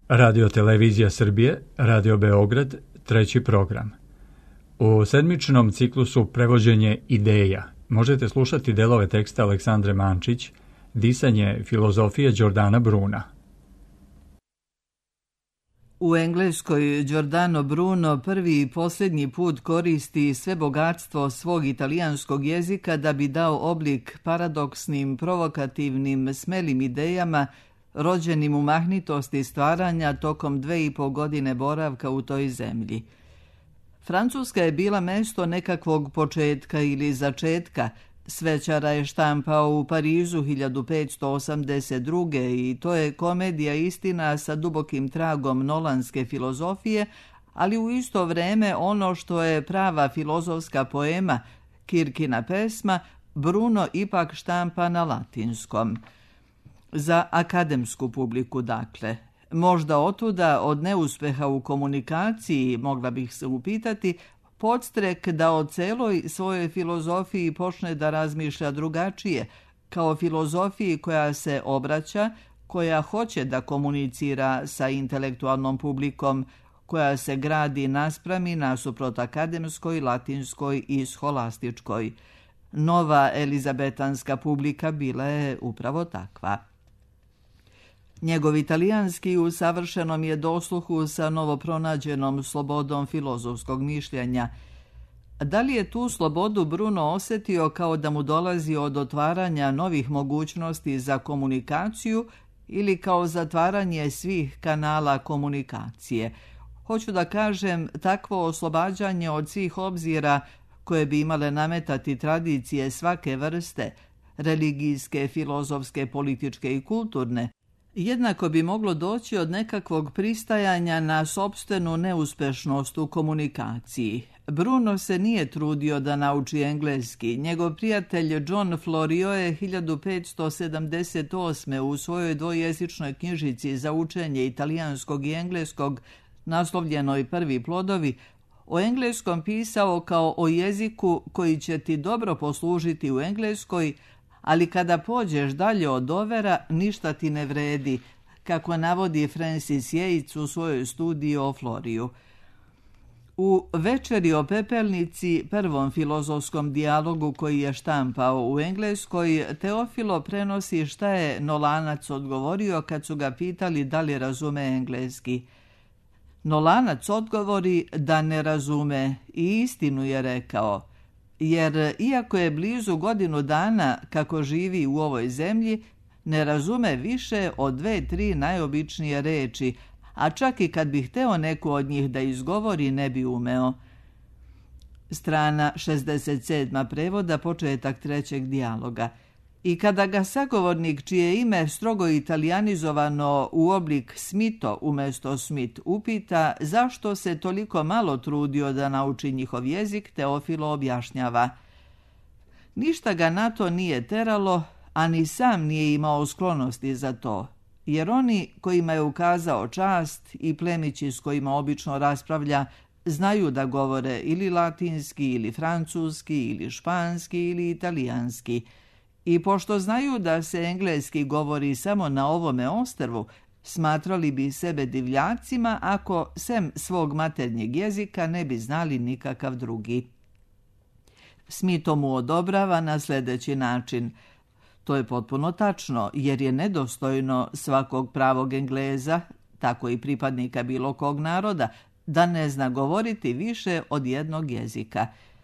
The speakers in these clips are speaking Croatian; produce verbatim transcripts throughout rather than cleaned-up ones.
Radio Televizija Srbije, Radio Beograd, treći program. U sedmičnom ciklusu Prevođenje ideja možete slušati delove teksta Aleksandre Mančić, disanje filozofije Giordana Bruna. U Engleskoj Giordano Bruno prvi i posljednji put koristi sve bogatstvo svog italijanskog jezika da bi dao oblik paradoksnim, provokativnim, smelim idejama rođenim u mahnitosti stvaranja tokom dve i po godine boravka u toj zemlji. Francuska je bila mesto nekakvog početka ili začetka. Svećara je štampao u Parizu hiljadu petsto osamdeset druge. i to je komedija istina sa dubokim tragom nolanske filozofije, ali u isto vreme ono što je prava filozofska poema, Kirkina pesma, Bruno ipak štampa na latinskom. Za akademsku publiku, dakle. Možda otuda od neuspeha u komunikaciji, mogla bih se upitati, podstrek da o celoj svojoj filozofiji počne da razmišlja drugačije, kao filozofiji koja se obraća, koja hoće da komunicira sa intelektualnom publikom, koja se gradi nasprami nasuprot akademskoj, latinskoj i scholastičkoj. Nova elizabetanska publika bila je upravo takva. Njegov italijanski u savršenom je dosluhu sa novopronađenom slobodom filozofskog mišljenja. Da li je tu slobodu Bruno osjetio kao da mu dolazi od otvaranja novih mogućnosti za komunikaciju ili kao zatvaranje svih kanala komunikacije? Hoću da kažem, takvo oslobađanje od svih obzira koje bi imale nametati tradicije svake vrste, religijske, filozofske, političke i kulturne, jednako bi moglo doći od nekakvog pristajanja na sopstvenu neuspešnost u komunikaciji. Bruno se nije trudio da nauči engleski. Njegov prijatelj John Florio je hiljadu petsto sedamdeset osme u svojoj dvojezičnoj knjižici za učenje italijanskog i engleskog, naslovljenoj Prvi plodovi, o engleskom pisao kao o jeziku koji će ti dobro poslužiti u Engleskoj, ali kada pođeš dalje od overa, ništa ti ne vredi, kako navodi Francis Yates u svojoj studiji o Floriju. U Večeri o pepelnici, prvom filozofskom dijalogu koji je štampao u Engleskoj, Teofilo prenosi šta je Nolanac odgovorio kad su ga pitali da li razume engleski. Nolanac odgovori da ne razume i istinu je rekao, jer iako je blizu godinu dana kako živi u ovoj zemlji, ne razume više od dve, tri najobičnije reči, a čak i kad bi hteo neku od njih da izgovori, ne bi umeo. Strana šezdeset sedma prevoda, početak trećeg dijaloga. I kada ga sagovornik, čije ime strogo italijanizovano u oblik Smito umjesto Smith, upita zašto se toliko malo trudio da nauči njihov jezik, Teofilo objašnjava. Ništa ga na to nije teralo, a ni sam nije imao sklonosti za to, jer oni kojima je ukazao čast i plemići s kojima obično raspravlja znaju da govore ili latinski, ili francuski, ili španski, ili italijanski. I pošto znaju da se engleski govori samo na ovome ostrvu, smatrali bi sebe divljacima ako sem svog maternjeg jezika ne bi znali nikakav drugi. Smito mu odobrava na sljedeći način. To je potpuno tačno, jer je nedostojno svakog pravog Engleza, tako i pripadnika bilo kog naroda, da ne zna govoriti više od jednog jezika.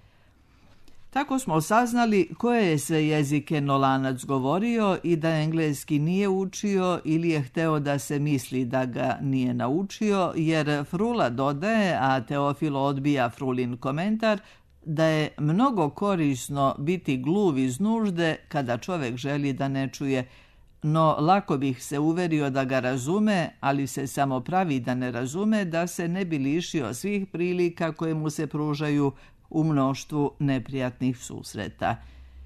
Tako smo saznali koje je sve jezike Nolanac govorio i da engleski nije učio ili je hteo da se misli da ga nije naučio, jer Frula dodaje, a Teofilo odbija Frulin komentar, da je mnogo korisno biti gluv iz nužde kada čovjek želi da ne čuje, no lako bih se uverio da ga razume, ali se samo pravi da ne razume, da se ne bi lišio svih prilika koje mu se pružaju u mnoštvu neprijatnih susreta.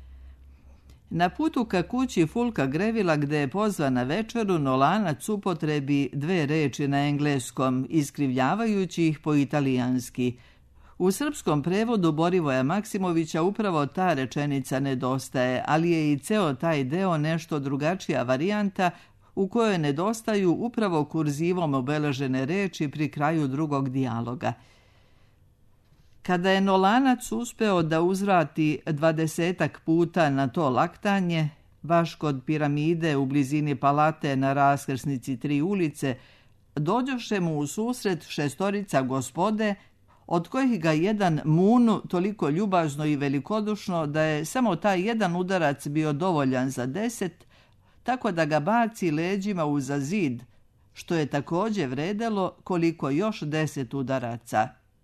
Na putu ka kući Fulka Grevila, gde je pozvan na večeru, Nolanac upotrebi dve reči na engleskom, iskrivljavajući ih po italijanski. U srpskom prevodu Borivoja Maksimovića upravo ta rečenica nedostaje, ali je i ceo taj deo nešto drugačija varijanta u kojoj nedostaju upravo kurzivom obeležene reči pri kraju drugog dijaloga. Kada je Nolanac uspeo da uzvrati dvadesetak puta na to laktanje, baš kod piramide u blizini palate na raskrsnici tri ulice, dođoše mu u susret šestorica gospode, od kojih ga jedan munu toliko ljubazno i velikodušno da je samo taj jedan udarac bio dovoljan za deset, tako da ga baci leđima uza zid, što je također vredelo koliko još deset udaraca.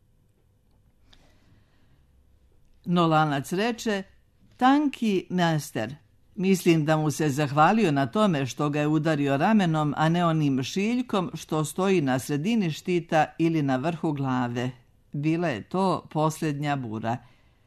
Nolanac reče: "Tanki master." Mislim da mu se zahvalio na tome što ga je udario ramenom, a ne onim šiljkom što stoji na sredini štita ili na vrhu glave. Bila je to posljednja bura.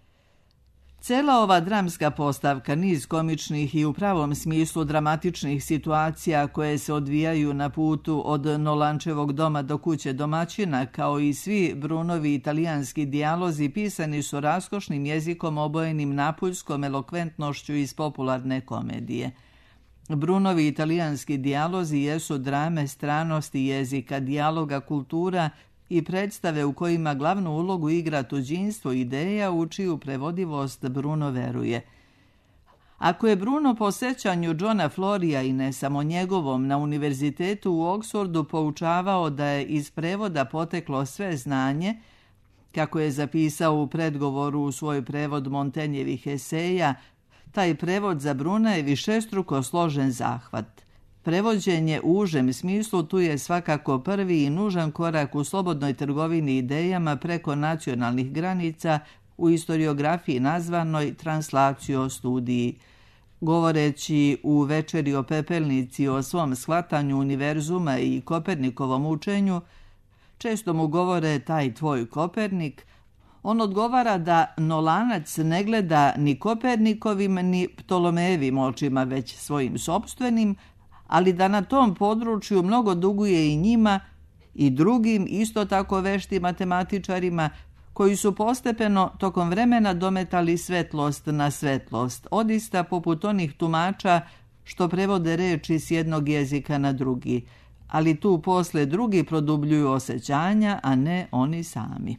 Cela ova dramska postavka, niz komičnih i u pravom smislu dramatičnih situacija koje se odvijaju na putu od Nolančevog doma do kuće domaćina, kao i svi Brunovi italijanski dijalozi, pisani su raskošnim jezikom obojenim napuljskom elokventnošću iz popularne komedije. Brunovi italijanski dijalozi jesu drame stranosti jezika, dijaloga, kultura i predstave u kojima glavnu ulogu igra tuđinstvo ideja u čiju prevodivost Bruno veruje. Ako je Bruno po sećanju Johna Florija i ne samo njegovom na univerzitetu u Oxfordu poučavao da je iz prevoda poteklo sve znanje, kako je zapisao u predgovoru u svoj prevod Montenjevih eseja, taj prevod za Bruna je višestruko složen zahvat. Prevođenje u užem smislu tu je svakako prvi i nužan korak u slobodnoj trgovini idejama preko nacionalnih granica u historiografiji nazvanoj translacio studiji. Govoreći u Večeri o pepelnici o svom shvatanju univerzuma i Kopernikovom učenju, često mu govore taj tvoj Kopernik, on odgovara da Nolanac ne gleda ni Kopernikovim ni Ptolomejevim očima, već svojim sopstvenim, ali da na tom području mnogo duguje i njima i drugim isto tako veštim matematičarima koji su postepeno tokom vremena dometali svetlost na svetlost, odista poput onih tumača što prevode reči s jednog jezika na drugi, ali tu posle drugi produbljuju osjećanja, a ne oni sami.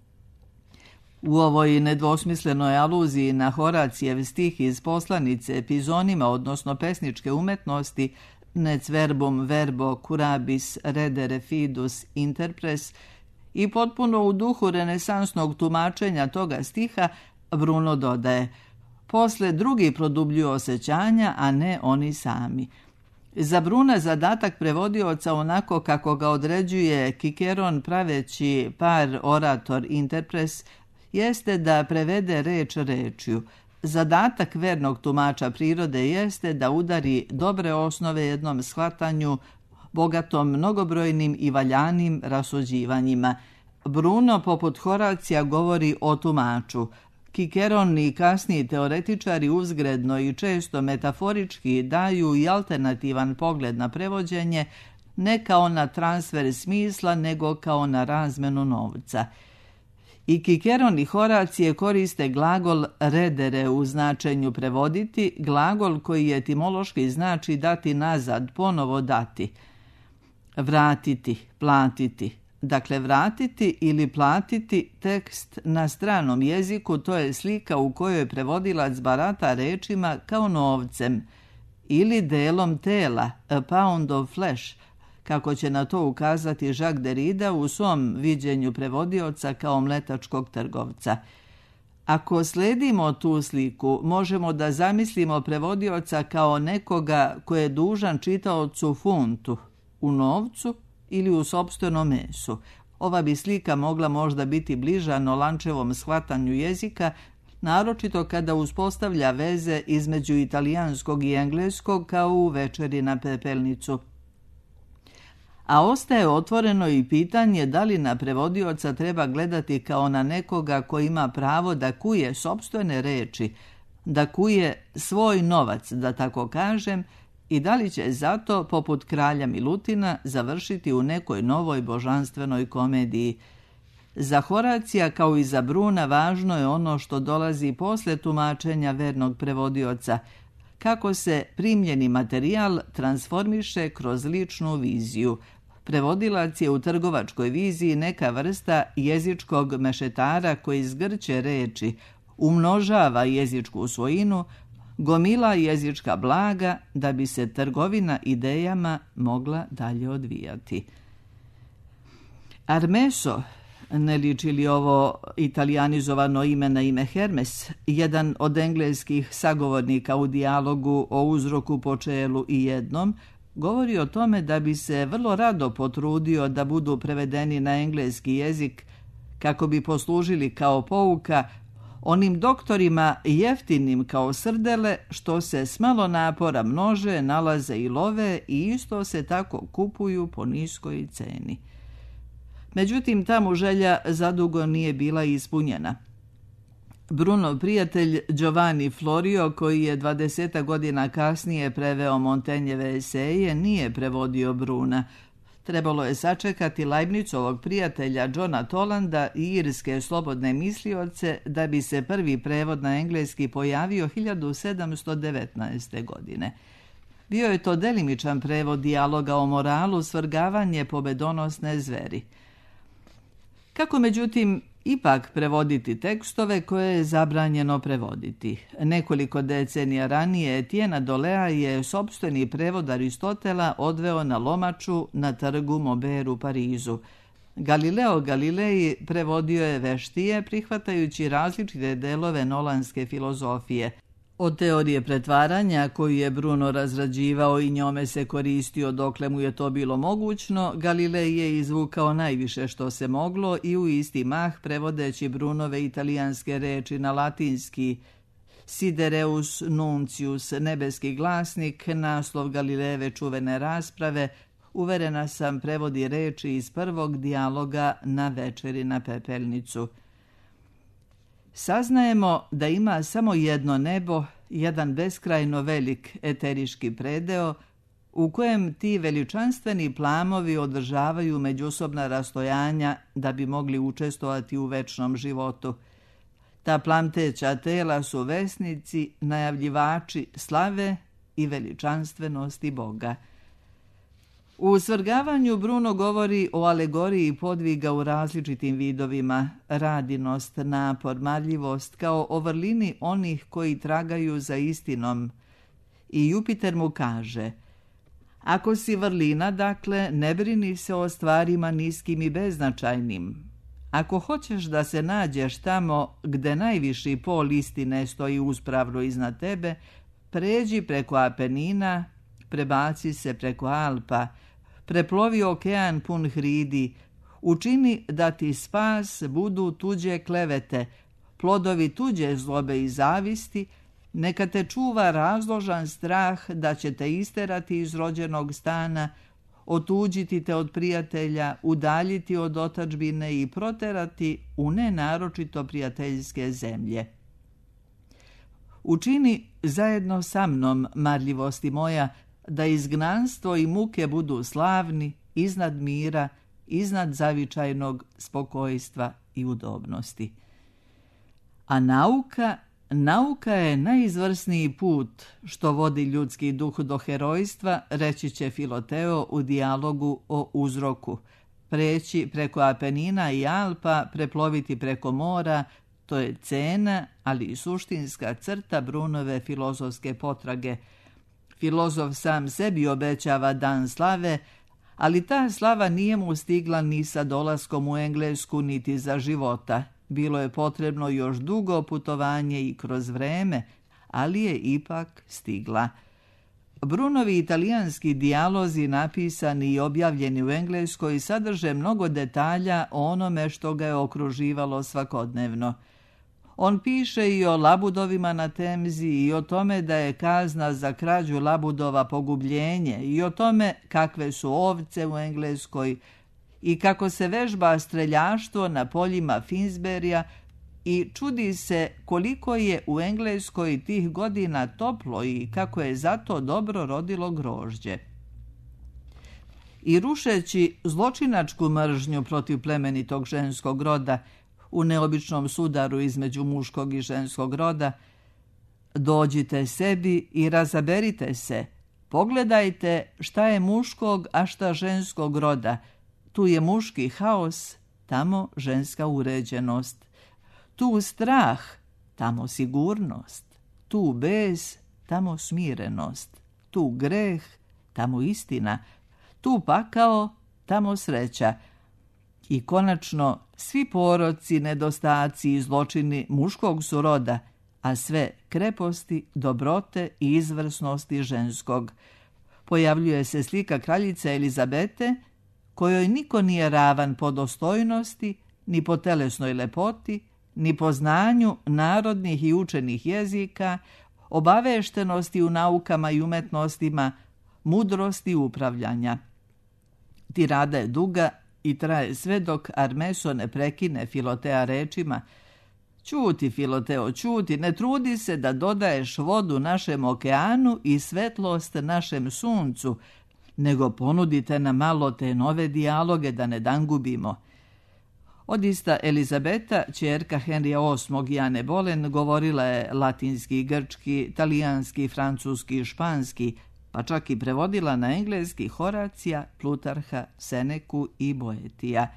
U ovoj nedvosmislenoj aluziji na Horacijev stih iz poslanice epizonima, odnosno pesničke umetnosti, nec verbum verbo curabis redere fidus interpres, i potpuno u duhu renesansnog tumačenja toga stiha, Bruno dodaje: posle drugi produbljuju osjećanja, a ne oni sami. Za Bruna zadatak prevodioca, onako kako ga određuje Kikeron praveći par orator interpres, jeste da prevede reč rečju. Zadatak vernog tumača prirode jeste da udari dobre osnove jednom shvatanju, bogatom mnogobrojnim i valjanim rasuđivanjima. Bruno, poput Horacija, govori o tumaču. Kikeron i kasniji teoretičari uzgredno i često metaforički daju i alternativan pogled na prevođenje, ne kao na transfer smisla, nego kao na razmenu novca. I Kikeron i Horacije koriste glagol redere u značenju prevoditi, glagol koji etimološki znači dati nazad, ponovo dati. Vratiti, platiti. Dakle, vratiti ili platiti tekst na stranom jeziku, to je slika u kojoj prevodilac barata rečima kao novcem ili delom tela, a pound of flesh, kako će na to ukazati Jacques Derrida u svom viđenju prevodioca kao mletačkog trgovca. Ako sledimo tu sliku, možemo da zamislimo prevodioca kao nekoga ko je dužan čitaocu funtu, u novcu ili u sopstvenom mesu. Ova bi slika mogla možda biti bliža Nolančevom shvatanju jezika, naročito kada uspostavlja veze između italijanskog i engleskog kao u Večeri na pepelnicu. A ostaje otvoreno i pitanje da li na prevodioca treba gledati kao na nekoga ko ima pravo da kuje sopstvene reči, da kuje svoj novac, da tako kažem, i da li će zato, poput kralja Milutina, završiti u nekoj novoj božanstvenoj komediji. Za Horacija, kao i za Bruna, važno je ono što dolazi posle tumačenja vernog prevodioca. kako se primljeni materijal transformiše kroz ličnu viziju. Prevodilac je u trgovačkoj viziji neka vrsta jezičkog mešetara koji zgrće reči, umnožava jezičku svojinu, gomila jezička blaga da bi se trgovina idejama mogla dalje odvijati. Armeso, ne liči li ovo italijanizovano ime na ime Hermes, jedan od engleskih sagovornika u dijalogu o uzroku, počelu i jednom, govori o tome da bi se vrlo rado potrudio da budu prevedeni na engleski jezik kako bi poslužili kao pouka onim doktorima jeftinim kao srdele što se s malo napora množe, nalaze i love i isto se tako kupuju po niskoj ceni. Međutim, ta mu želja zadugo nije bila ispunjena. Bruno prijatelj Giovanni Florio, koji je dvadeset godina kasnije preveo Montagneve eseje, nije prevodio Bruna. Trebalo je sačekati Leibnicovog prijatelja Johna Tolanda i irske slobodne mislioce da bi se prvi prevod na engleski pojavio hiljadu sedamsto devetnaeste. godine. Bio je to delimičan prevod dijaloga o moralu, svrgavanje pobedonosne zveri. Kako međutim ipak prevoditi tekstove koje je zabranjeno prevoditi? Nekoliko decenija ranije Etienne Dolea je sopstveni prevod Aristotela odveo na lomaču na trgu Maubert u Parizu. Galileo Galilei prevodio je veštije, prihvatajući različite delove nolanske filozofije. Od teorije pretvaranja, koju je Bruno razrađivao i njome se koristio dokle mu je to bilo mogućno, Galilei je izvukao najviše što se moglo i u isti mah prevodeći Brunove italijanske reči na latinski Sidereus Nuncius, nebeski glasnik, naslov Galilejeve čuvene rasprave, uverena sam prevodi reči iz prvog dijaloga na večeri na pepelnicu. Saznajemo da ima samo jedno nebo, jedan beskrajno velik eteriški predeo, u kojem ti veličanstveni plamovi održavaju međusobna rastojanja da bi mogli učestvovati u večnom životu. Ta plamteća tela su vesnici, najavljivači slave i veličanstvenosti Boga. U svrgavanju Bruno govori o alegoriji podviga u različitim vidovima, radinost, napor, marljivost, kao o vrlini onih koji tragaju za istinom. I Jupiter mu kaže: ako si vrlina, dakle, ne brini se o stvarima niskim i beznačajnim. Ako hoćeš da se nađeš tamo gde najviši pol istine stoji uspravno iznad tebe, pređi preko Apenina, prebaci se preko Alpa, preplovi okean pun hridi, učini da ti spas budu tuđe klevete, plodovi tuđe zlobe i zavisti, neka te čuva razložan strah da će te isterati iz rođenog stana, otuđiti te od prijatelja, udaljiti od otadžbine i proterati u nenaročito prijateljske zemlje. Učini zajedno sa mnom, marljivosti moja, da izgnanstvo i muke budu slavni, iznad mira, iznad zavičajnog spokojstva i udobnosti. A nauka, nauka je najizvrsniji put što vodi ljudski duh do herojstva, reći će Filoteo u dijalogu o uzroku. Preći preko Apenina i Alpa, preploviti preko mora, to je cena, ali i suštinska crta Brunove filozofske potrage. Filozof sam sebi obećava dan slave, ali ta slava nije mu stigla ni sa dolaskom u Englesku, niti za života. Bilo je potrebno još dugo putovanje i kroz vreme, ali je ipak stigla. Brunovi italijanski dijalozi, napisani i objavljeni u Engleskoj, sadrže mnogo detalja o onome što ga je okruživalo svakodnevno. On piše i o labudovima na Temzi i o tome da je kazna za krađu labudova pogubljenje i o tome kakve su ovce u Engleskoj i kako se vežba streljaštvo na poljima Finsberija i čudi se koliko je u Engleskoj tih godina toplo i kako je zato dobro rodilo grožđe. I rušeći zločinačku mržnju protiv plemenitog ženskog roda, u neobičnom sudaru između muškog i ženskog roda, Dođite sebi i razaberite se. Pogledajte šta je muškog, a šta ženskog roda. Tu je muški haos, tamo ženska uređenost. Tu strah, tamo sigurnost. Tu bez, tamo smirenost. Tu greh, tamo istina. Tu pakao, tamo sreća. I konačno, svi poroci, nedostaci i zločini muškog su roda, a sve kreposti, dobrote i izvrsnosti ženskog. Pojavljuje se slika kraljice Elizabete, kojoj niko nije ravan po dostojnosti, ni po telesnoj lepoti, ni po znanju narodnih i učenih jezika, obaveštenosti u naukama i umetnostima, mudrosti upravljanja. Tirada je duga i traje sve dok Armeso ne prekine Filotea rečima: Ćuti, Filoteo, ćuti, ne trudi se da dodaješ vodu našem okeanu i svetlost našem suncu, nego ponudite nam malo te nove dijaloge da ne dangubimo. Odista Elizabeta, ćerka Henrija osmog i Ane Bolen, govorila je latinski, grčki, talijanski, francuski i španski, pa čak i prevodila na engleski Horacija, Plutarha, Seneku i Boetija.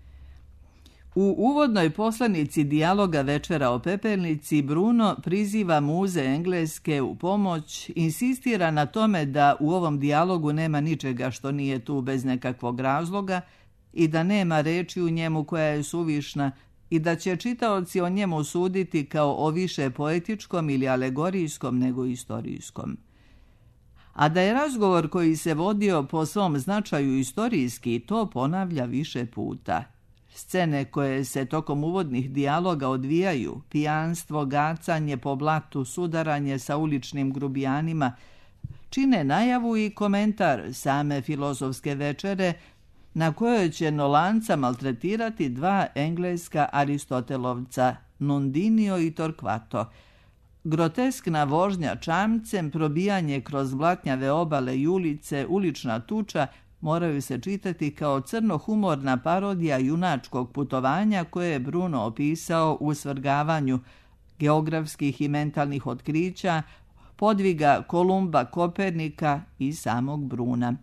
U uvodnoj poslanici dijaloga Večera o pepelnici Bruno priziva muze engleske u pomoć, insistira na tome da u ovom dijalogu nema ničega što nije tu bez nekakvog razloga i da nema reči u njemu koja je suvišna i da će čitaoci o njemu suditi kao o više poetičkom ili alegorijskom nego istorijskom. A da je razgovor koji se vodio po svom značaju istorijski, to ponavlja više puta. Scene koje se tokom uvodnih dijaloga odvijaju, pijanstvo, gacanje po blatu, sudaranje sa uličnim grubijanima, čine najavu i komentar same filozofske večere na kojoj će Nolanca maltretirati dva engleska Aristotelovca, Nundinio i Torquato. Groteskna vožnja čamcem, probijanje kroz blatnjave obale i ulice, ulična tuča moraju se čitati kao crno-humorna parodija junačkog putovanja koje je Bruno opisao u svrgavanju geografskih i mentalnih otkrića, podviga Kolumba, Kopernika i samog Bruna.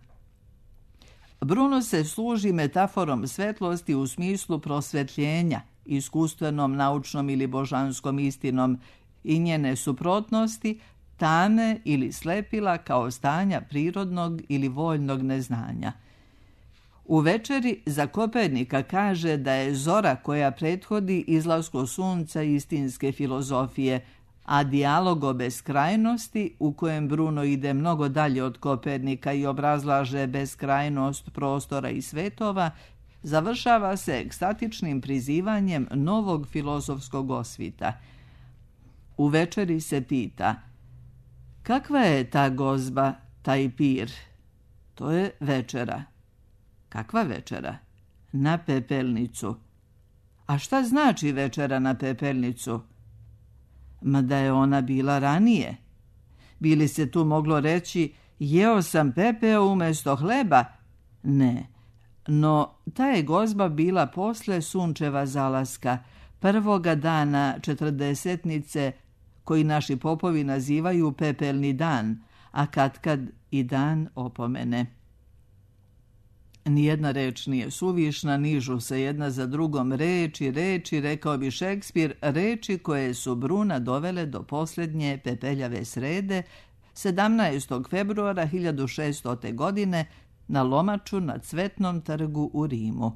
Bruno se služi metaforom svetlosti u smislu prosvetljenja, iskustvenom, naučnom ili božanskom istinom, i njene suprotnosti, tame ili slepila kao stanja prirodnog ili voljnog neznanja. U večeri za Kopernika kaže da je zora koja prethodi izlasku sunca istinske filozofije, a dijalog o beskrajnosti, u kojem Bruno ide mnogo dalje od Kopernika i obrazlaže beskrajnost prostora i svetova, završava se ekstatičnim prizivanjem novog filozofskog osvita. U večeri se pita: kakva je ta gozba, taj pir? To je večera. Kakva večera? Na pepelnicu. A šta znači večera na pepelnicu? Ma da je ona bila ranije. Bili se tu moglo reći: jeo sam pepeo umjesto hleba? Ne, no ta je gozba bila posle sunčeva zalaska, prvoga dana četrdesetnice, koji naši popovi nazivaju pepelni dan, a katkad i dan opomene. Nijedna reč nije suvišna, nižu se jedna za drugom reči, reči, rekao bi Šekspir, reči koje su Bruna dovele do posljednje pepeljave srede, sedamnaestog februara hiljadu šeststote. godine, na lomaču na Cvetnom trgu u Rimu.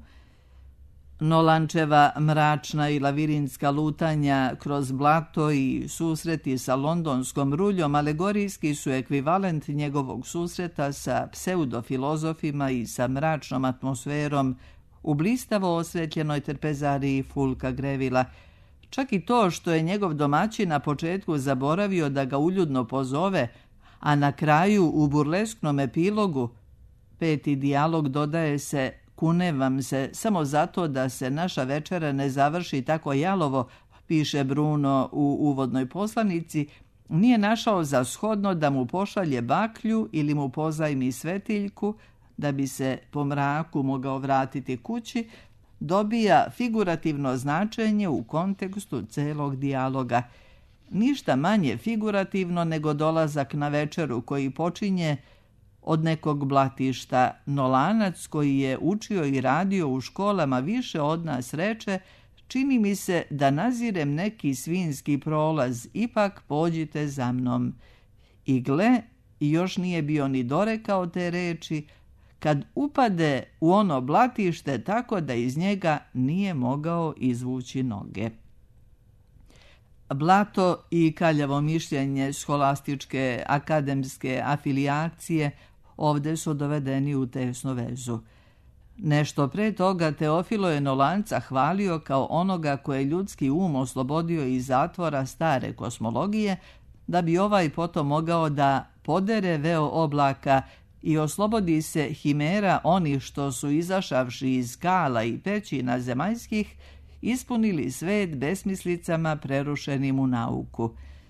Nolančeva mračna i lavirinska lutanja kroz blato i susreti sa londonskom ruljom alegorijski su ekvivalent njegovog susreta sa pseudofilozofima i sa mračnom atmosferom u blistavo osvetljenoj trpezariji Fulka Grevila. Čak i to što je njegov domaćin na početku zaboravio da ga uljudno pozove, a na kraju u burlesknom epilogu peti dijalog dodaje se: kunem vam se, samo zato da se naša večera ne završi tako jalovo, piše Bruno u uvodnoj poslanici, nije našao za shodno da mu pošalje baklju ili mu pozajmi svetiljku, da bi se po mraku mogao vratiti kući, dobija figurativno značenje u kontekstu celog dijaloga. ništa manje figurativno nego dolazak na večeru koji počinje od nekog blatišta. Nolanac koji je učio i radio u školama više od nas reče: čini mi se da nazirem neki svinjski prolaz, ipak pođite za mnom. I gle, još nije bio ni dorekao te reči, kad upade u ono blatište tako da iz njega nije mogao izvući noge. Blato i kaljavo mišljenje scholastičke akademske afilijacije ovdje su dovedeni u tesnu vezu. Nešto pre toga Teofilo je Nolanca hvalio kao onoga koje ljudski um oslobodio iz zatvora stare kosmologije, da bi ovaj potom mogao da podere veo oblaka i oslobodi se himera onih što su izašavši iz skala i pećina zemaljskih, ispunili svet besmislicama prerušenim u nauku.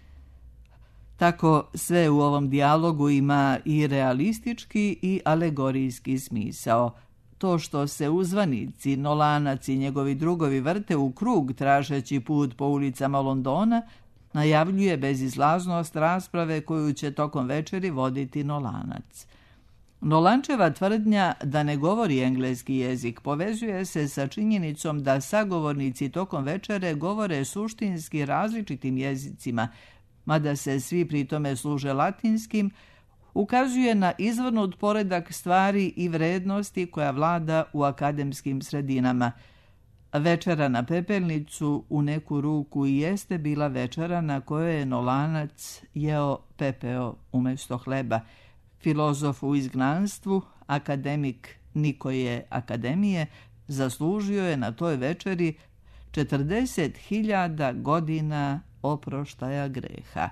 Tako sve u ovom dijalogu ima i realistički i alegorijski smisao. To što se uzvanici, Nolanac i njegovi drugovi vrte u krug tražeći put po ulicama Londona, najavljuje bezizlaznost rasprave koju će tokom večeri voditi Nolanac. Nolančeva tvrdnja da ne govori engleski jezik povezuje se sa činjenicom da sagovornici tokom večere govore suštinski različitim jezicima, mada se svi pri tome služe latinskim, ukazuje na izvrnut poredak stvari i vrednosti koja vlada u akademskim sredinama. Večera na pepelnicu u neku ruku i jeste bila večera na kojoj je Nolanac jeo pepeo umjesto hleba. Filozof u izgnanstvu, akademik nikoje akademije, zaslužio je na toj večeri četrdeset hiljada godina oproštaja greha.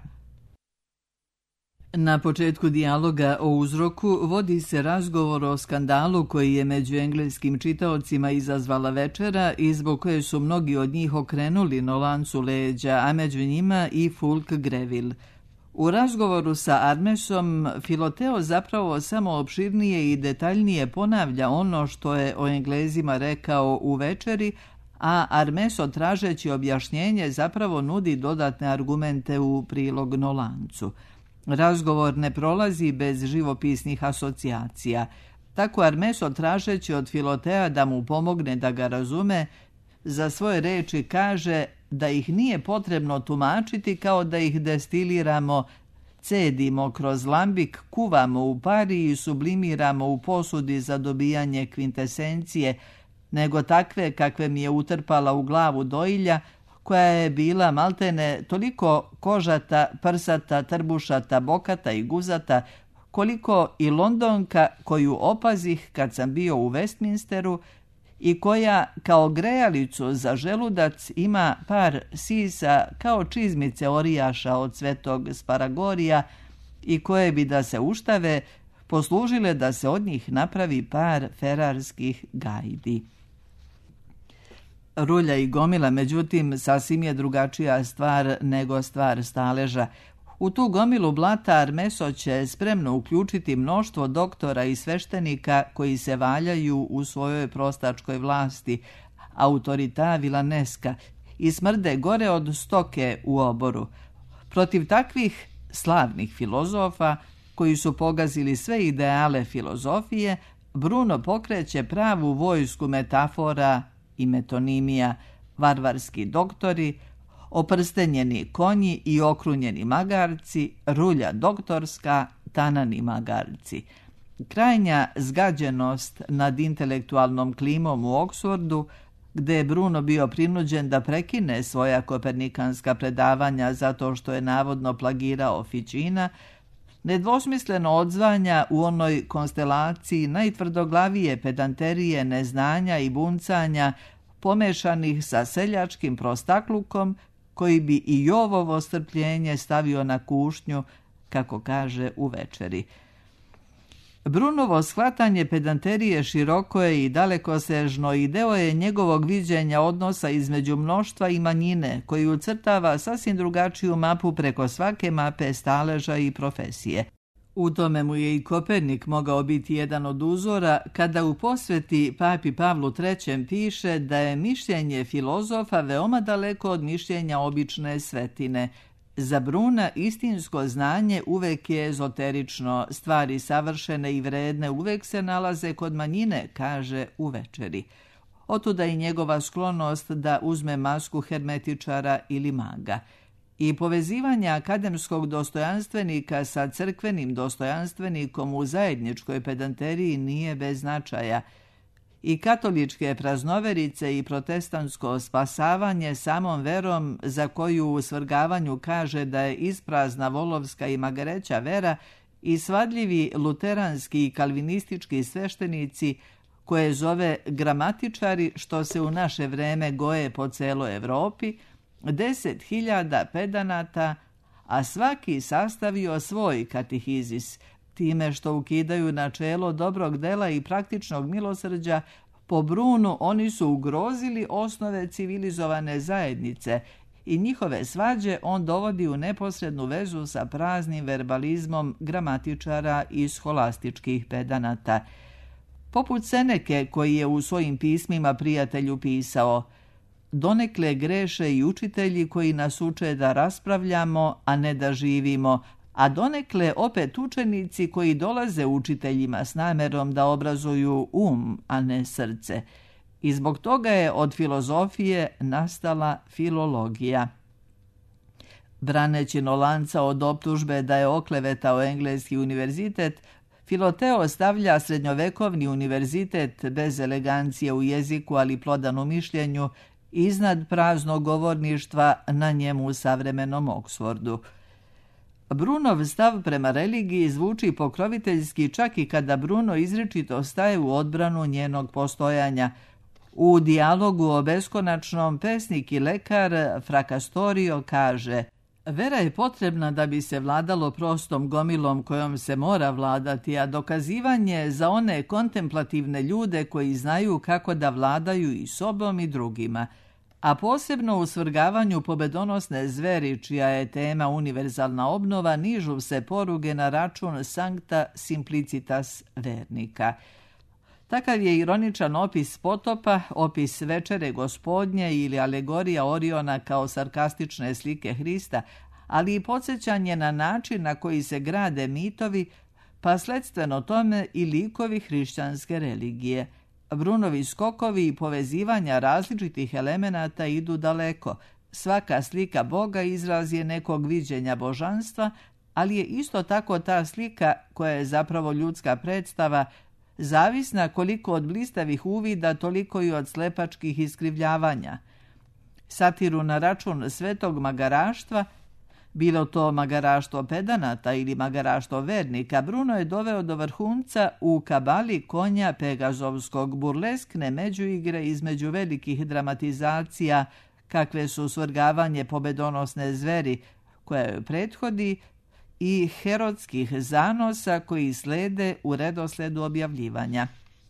Na početku dijaloga o uzroku vodi se razgovor o skandalu koji je među engleskim čitaocima izazvala večera i zbog koje su mnogi od njih okrenuli Nolancu leđa, a među njima i Fulk Greville. U razgovoru sa Armesom, Filoteo zapravo samo opširnije i detaljnije ponavlja ono što je o Englezima rekao u večeri, a Armeso tražeći objašnjenje zapravo nudi dodatne argumente u prilog Nolancu. Razgovor ne prolazi bez živopisnih asocijacija. Tako Armeso tražeći od Filotea da mu pomogne da ga razume, za svoje reči kaže da ih nije potrebno tumačiti kao da ih destiliramo, cedimo kroz lambik, kuvamo u pari i sublimiramo u posudi za dobijanje kvintesencije, nego takve kakve mi je utrpala u glavu doilja, koja je bila maltene toliko kožata, prsata, trbušata, bokata i guzata, koliko i Londonka koju opazih kad sam bio u Westminsteru i koja kao grejalicu za želudac ima par sisa kao čizmice orijaša od svetog Sparagorija i koje bi da se uštave poslužile da se od njih napravi par ferarskih gajdi. Rulja i gomila, međutim, sasvim je drugačija stvar nego stvar staleža. U tu gomilu blata Armeso će spremno uključiti mnoštvo doktora i sveštenika koji se valjaju u svojoj prostačkoj vlasti, autorita vilaneska, i smrde gore od stoke u oboru. Protiv takvih slavnih filozofa, koji su pogazili sve ideale filozofije, Bruno pokreće pravu vojsku metafora i metonimija, varvarski doktori, oprstenjeni konji i okrunjeni magarci, rulja doktorska, tanani magarci. Krajnja zgađenost nad intelektualnom klimom u Oksfordu, gde je Bruno bio prinuđen da prekine svoja kopernikanska predavanja zato što je navodno plagirao Ficina, nedvosmisleno odzvanja u onoj konstelaciji najtvrdoglavije pedanterije, neznanja i buncanja, pomešanih sa seljačkim prostaklukom, koji bi i Jovovo strpljenje stavio na kušnju, kako kaže u večeri. Brunovo shvatanje pedanterije široko je i dalekosežno i deo je njegovog viđenja odnosa između mnoštva i manjine, koji ucrtava sasvim drugačiju mapu preko svake mape staleža i profesije. U tome mu je i Kopernik mogao biti jedan od uzora, kada u posveti papi Pavlu trećem piše da je mišljenje filozofa veoma daleko od mišljenja obične svetine. Za Bruna istinsko znanje uvek je ezoterično, stvari savršene i vredne uvek se nalaze kod manjine, kaže u Večeri. Otuda i njegova sklonost da uzme masku hermetičara ili maga. I povezivanje akademskog dostojanstvenika sa crkvenim dostojanstvenikom u zajedničkoj pedanteriji nije bez značaja. I katoličke praznoverice i protestantsko spasavanje samom verom za koju u svrgavanju kaže da je isprazna volovska i magareća vera i svadljivi luteranski i kalvinistički sveštenici koje zove gramatičari što se u naše vreme goje po celoj Evropi, deset hiljada pedanata, a svaki sastavio svoj katehizis, time što ukidaju načelo dobrog dela i praktičnog milosrđa. Po Brunu oni su ugrozili osnove civilizovane zajednice i njihove svađe on dovodi u neposrednu vezu sa praznim verbalizmom gramatičara i scholastičkih pedanata. Poput Seneke koji je u svojim pismima prijatelju pisao: donekle greše i učitelji koji nas uče da raspravljamo, a ne da živimo, a donekle opet učenici koji dolaze učiteljima s namerom da obrazuju um, a ne srce. I zbog toga je od filozofije nastala filologija. Braneći Nolanca od optužbe da je oklevetao engleski univerzitet, Filoteo stavlja srednjovekovni univerzitet bez elegancije u jeziku, ali plodan u mišljenju, iznad praznog govorništva na njemu savremenom Oksfordu. Brunov stav prema religiji zvuči pokroviteljski čak i kada Bruno izričito staje u odbranu njenog postojanja. U dijalogu o beskonačnom pesnik i lekar Frakastorio kaže: vera je potrebna da bi se vladalo prostom gomilom kojom se mora vladati, a dokazivanje za one kontemplativne ljude koji znaju kako da vladaju i sobom i drugima. A posebno u svrgavanju pobedonosne zveri, čija je tema univerzalna obnova, nižu se poruge na račun sancta simplicitas vernika. Takav je ironičan opis potopa, opis večere gospodnje ili alegorija Oriona kao sarkastične slike Hrista, ali i podsjećanje na način na koji se grade mitovi, pa sledstveno tome i likovi hrišćanske religije. Brunovi skokovi i povezivanja različitih elemenata idu daleko. Svaka slika Boga izraz je nekog viđenja božanstva, ali je isto tako ta slika, koja je zapravo ljudska predstava, zavisna koliko od blistavih uvida, toliko i od slepačkih iskrivljavanja. Satiru na račun svetog magaraštva, bilo to magaraštvo pedanata ili magaraštvo vernika, Bruno je doveo do vrhunca u kabali konja Pegazovskog, burleskne međuigre između velikih dramatizacija, kakve su svrgavanje pobedonosne zveri, koja joj prethodi, i herotskih zanosa koji slede u redosledu objavljivanja.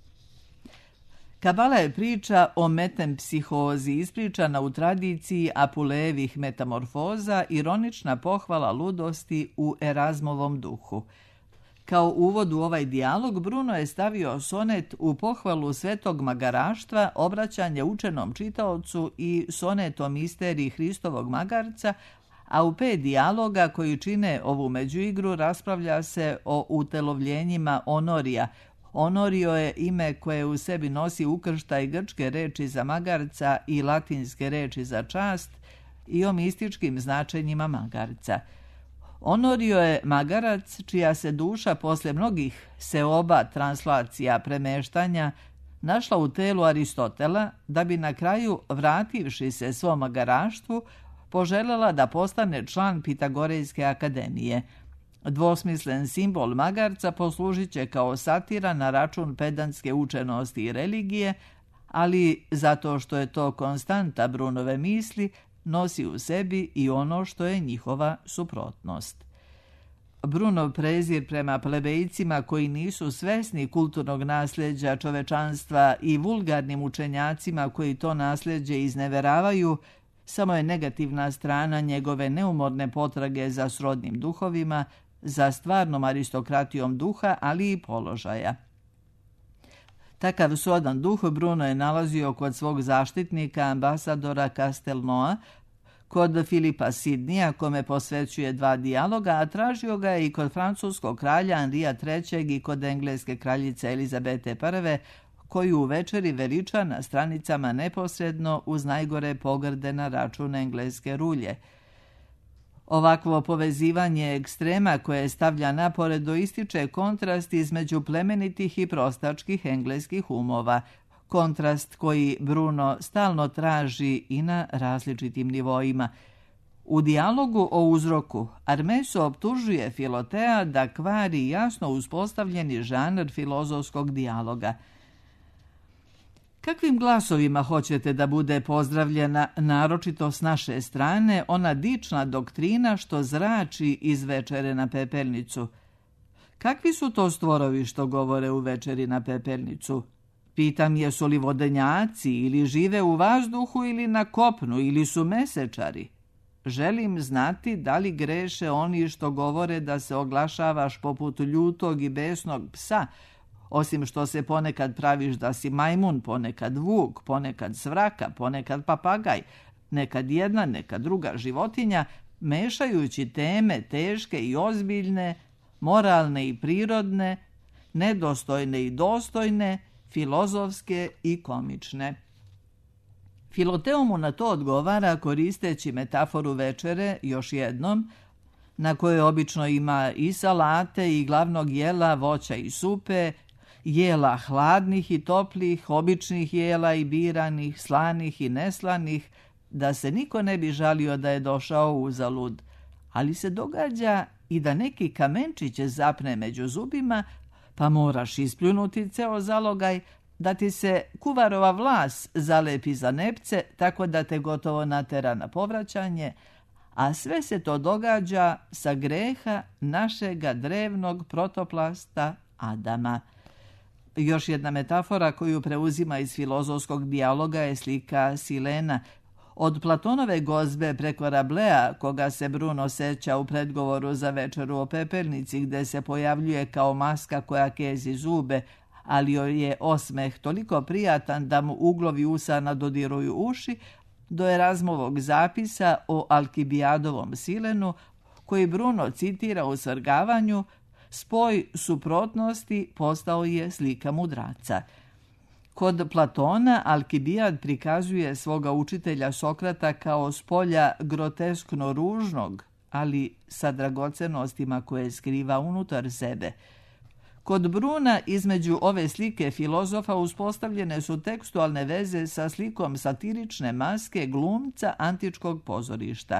Kabala je priča o metempsihozi, ispričana u tradiciji Apulejevih metamorfoza, ironična pohvala ludosti u Erazmovom duhu. Kao uvod u ovaj dijalog, Bruno je stavio sonet u pohvalu svetog magaraštva, obraćanje učenom čitaocu i sonet o misteriji Hristovog magarca, a u pet dijaloga koji čine ovu međuigru raspravlja se o utelovljenjima Onorija. Onorio je ime koje u sebi nosi ukrštaj grčke reči za magarca i latinske reči za čast i o mističkim značenjima magarca. Onorio je magarac čija se duša posle mnogih seoba, translacija, premeštanja našla u telu Aristotela, da bi na kraju, vrativši se svom magaraštvu, poželjela da postane član Pitagorejske akademije. Dvosmislen simbol magarca poslužit će kao satira na račun pedantske učenosti i religije, ali zato što je to konstanta Brunove misli, nosi u sebi i ono što je njihova suprotnost. Brunov prezir prema plebejcima koji nisu svesni kulturnog nasljeđa čovečanstva i vulgarnim učenjacima koji to nasljeđe izneveravaju, samo je negativna strana njegove neumorne potrage za srodnim duhovima, za stvarnom aristokratijom duha, ali i položaja. Takav srodan duh Bruno je nalazio kod svog zaštitnika, ambasadora Castelnoa, kod Filipa Sidnija, kome posvećuje dva dijaloga, a tražio ga je i kod francuskog kralja Andrija trećeg i kod engleske kraljice Elizabete prve, koju u večeri veliča na stranicama neposredno uz najgore pogrde na račun engleske rulje. Ovakvo povezivanje ekstrema koje stavlja naporedo ističe kontrast između plemenitih i prostačkih engleskih umova, kontrast koji Bruno stalno traži i na različitim nivoima. U dijalogu o uzroku Armeso optužuje Filotea da kvari jasno uspostavljeni žanr filozofskog dijaloga. Kakvim glasovima hoćete da bude pozdravljena, naročito s naše strane, ona dična doktrina što zrači iz Večere na pepelnicu? Kakvi su to stvorovi što govore u Večeri na pepelnicu? Pitam, jesu li vodenjaci ili žive u vazduhu ili na kopnu ili su mesečari? Želim znati da li greše oni što govore da se oglašavaš poput ljutog i besnog psa, osim što se ponekad praviš da si majmun, ponekad vuk, ponekad svraka, ponekad papagaj, nekad jedna, nekad druga životinja, mešajući teme teške i ozbiljne, moralne i prirodne, nedostojne i dostojne, filozofske i komične. Filoteo mu na to odgovara koristeći metaforu večere još jednom, na kojoj obično ima i salate i glavnog jela, voća i supe, jela hladnih i toplih, običnih jela i biranih, slanih i neslanih, da se niko ne bi žalio da je došao uzalud. Ali se događa i da neki kamenčić zapne među zubima, pa moraš ispljunuti ceo zalogaj, da ti se kuvarova vlas zalepi za nepce, tako da te gotovo natera na povraćanje, a sve se to događa sa greha našega drevnog protoplasta Adama. Još jedna metafora koju preuzima iz filozofskog dijaloga je slika Silena. Od Platonove gozbe preko Rablea, koga se Bruno seća u predgovoru za Večeru o pepelnici, gde se pojavljuje kao maska koja kezi zube, ali joj je osmeh toliko prijatan da mu uglovi usana dodiruju uši, do Erazmovog zapisa o Alkibijadovom Silenu, koji Bruno citira u Svrgavanju, spoj suprotnosti postao je slika mudraca. Kod Platona Alkibijad prikazuje svoga učitelja Sokrata kao spolja groteskno ružnog, ali sa dragocenostima koje skriva unutar sebe. Kod Bruna između ove slike filozofa uspostavljene su tekstualne veze sa slikom satirične maske glumca antičkog pozorišta.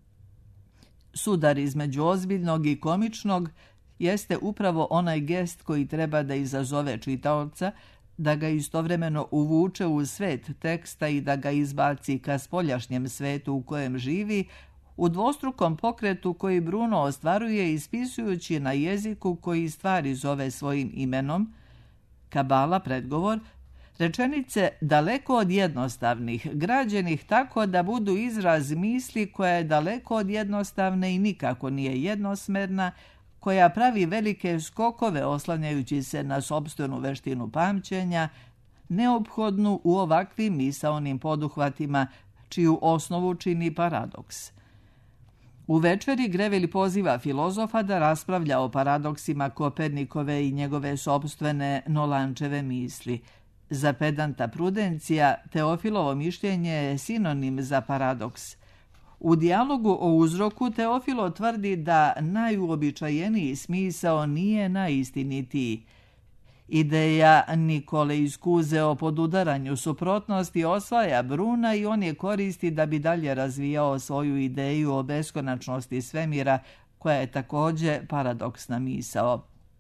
Sudar između ozbiljnog i komičnog jeste upravo onaj gest koji treba da izazove čitaoca, da ga istovremeno uvuče u svet teksta i da ga izbaci ka spoljašnjem svetu u kojem živi, u dvostrukom pokretu koji Bruno ostvaruje ispisujući na jeziku koji stvari zove svojim imenom, kabala, predgovor, rečenice daleko od jednostavnih, građenih tako da budu izraz misli koja je daleko od jednostavne i nikako nije jednosmerna, koja pravi velike skokove oslanjajući se na sopstvenu veštinu pamćenja, neophodnu u ovakvim misaonim poduhvatima, čiju osnovu čini paradoks. U Večeri Greveli poziva filozofa da raspravlja o paradoksima Kopernikove i njegove sopstvene Nolančeve misli. Za pedanta Prudencija Teofilovo mišljenje je sinonim za paradoks. U dijalogu o uzroku Teofilo tvrdi da najuobičajeniji smisao nije najistinitiji. Ideja Nikole Iskuze o podudaranju suprotnosti osvaja Bruna i on je koristi da bi dalje razvijao svoju ideju o beskonačnosti svemira, koja je također paradoksna misao.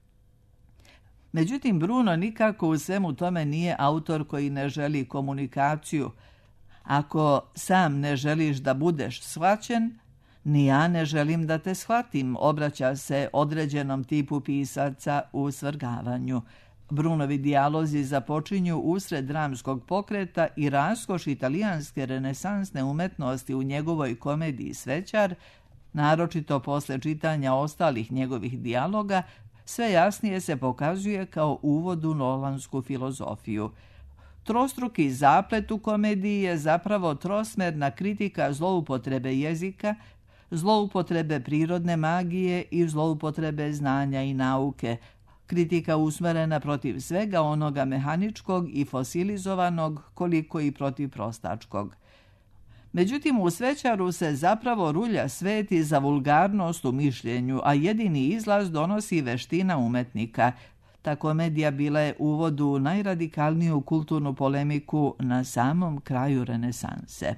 Međutim, Bruno nikako u svemu tome nije autor koji ne želi komunikaciju. Ako sam ne želiš da budeš shvaćen, ni ja ne želim da te shvatim, obraća se određenom tipu pisaca u Svrgavanju. Brunovi dijalozi započinju usred dramskog pokreta i raskoš italijanske renesansne umetnosti u njegovoj komediji Svećar, naročito posle čitanja ostalih njegovih dijaloga, sve jasnije se pokazuje kao uvod u nolansku filozofiju. trostruki zaplet u komediji je zapravo trosmerna kritika zloupotrebe jezika, zloupotrebe prirodne magije i zloupotrebe znanja i nauke, kritika usmerena protiv svega onoga mehaničkog i fosilizovanog, koliko i protiv prostačkog. Međutim, u Svećaru se zapravo rulja sveti za vulgarnost u mišljenju, a jedini izlaz donosi veština umetnika. Ta komedija bila je uvod u najradikalniju kulturnu polemiku na samom kraju renesanse.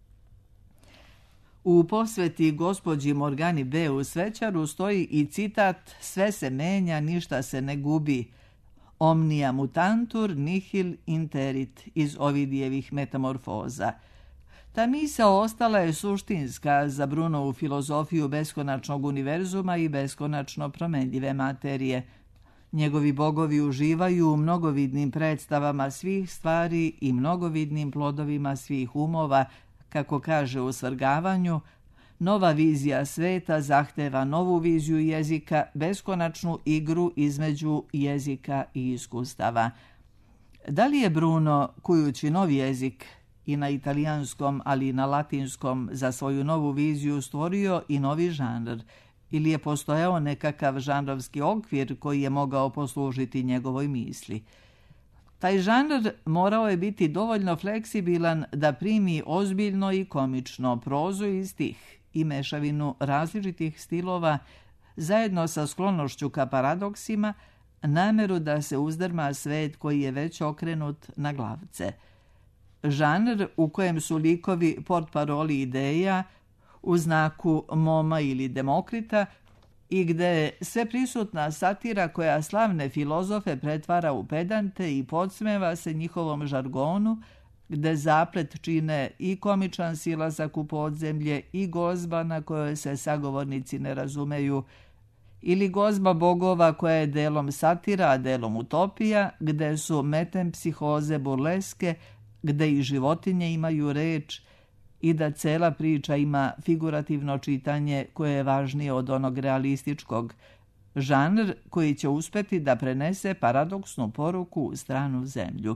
U posveti gospođi Morgani B. u Svećaru stoji i citat "Sve se menja, ništa se ne gubi. Omnia mutantur nihil interit" iz Ovidijevih metamorfoza. Ta misao ostala je suštinska za Brunovu filozofiju beskonačnog univerzuma i beskonačno promenljive materije. Njegovi bogovi uživaju u mnogovidnim predstavama svih stvari i mnogovidnim plodovima svih umova. Kako kaže u Svrgavanju, nova vizija sveta zahteva novu viziju jezika, beskonačnu igru između jezika i iskustava. Da li je Bruno, kujući novi jezik i na italijanskom, ali i na latinskom, za svoju novu viziju stvorio i novi žanr, ili je postojao nekakav žanrovski okvir koji je mogao poslužiti njegovoj misli? Taj žanr morao je biti dovoljno fleksibilan da primi ozbiljno i komično prozu i stih i mešavinu različitih stilova, zajedno sa sklonošću ka paradoksima, nameru da se uzdrma svet koji je već okrenut na glavce. Žanr u kojem su likovi portparoli ideja u znaku Moma ili Demokrita i gde je sve prisutna satira koja slavne filozofe pretvara u pedante i podsmeva se njihovom žargonu, gde zaplet čine i komičan silazak u podzemlje i gozba na kojoj se sagovornici ne razumeju, ili gozba bogova koja je delom satira, a delom utopija, gde su metempsihoze burleske, gde i životinje imaju reč i da cela priča ima figurativno čitanje koje je važnije od onog realističkog. Žanr koji će uspeti da prenese paradoksnu poruku u stranu zemlju.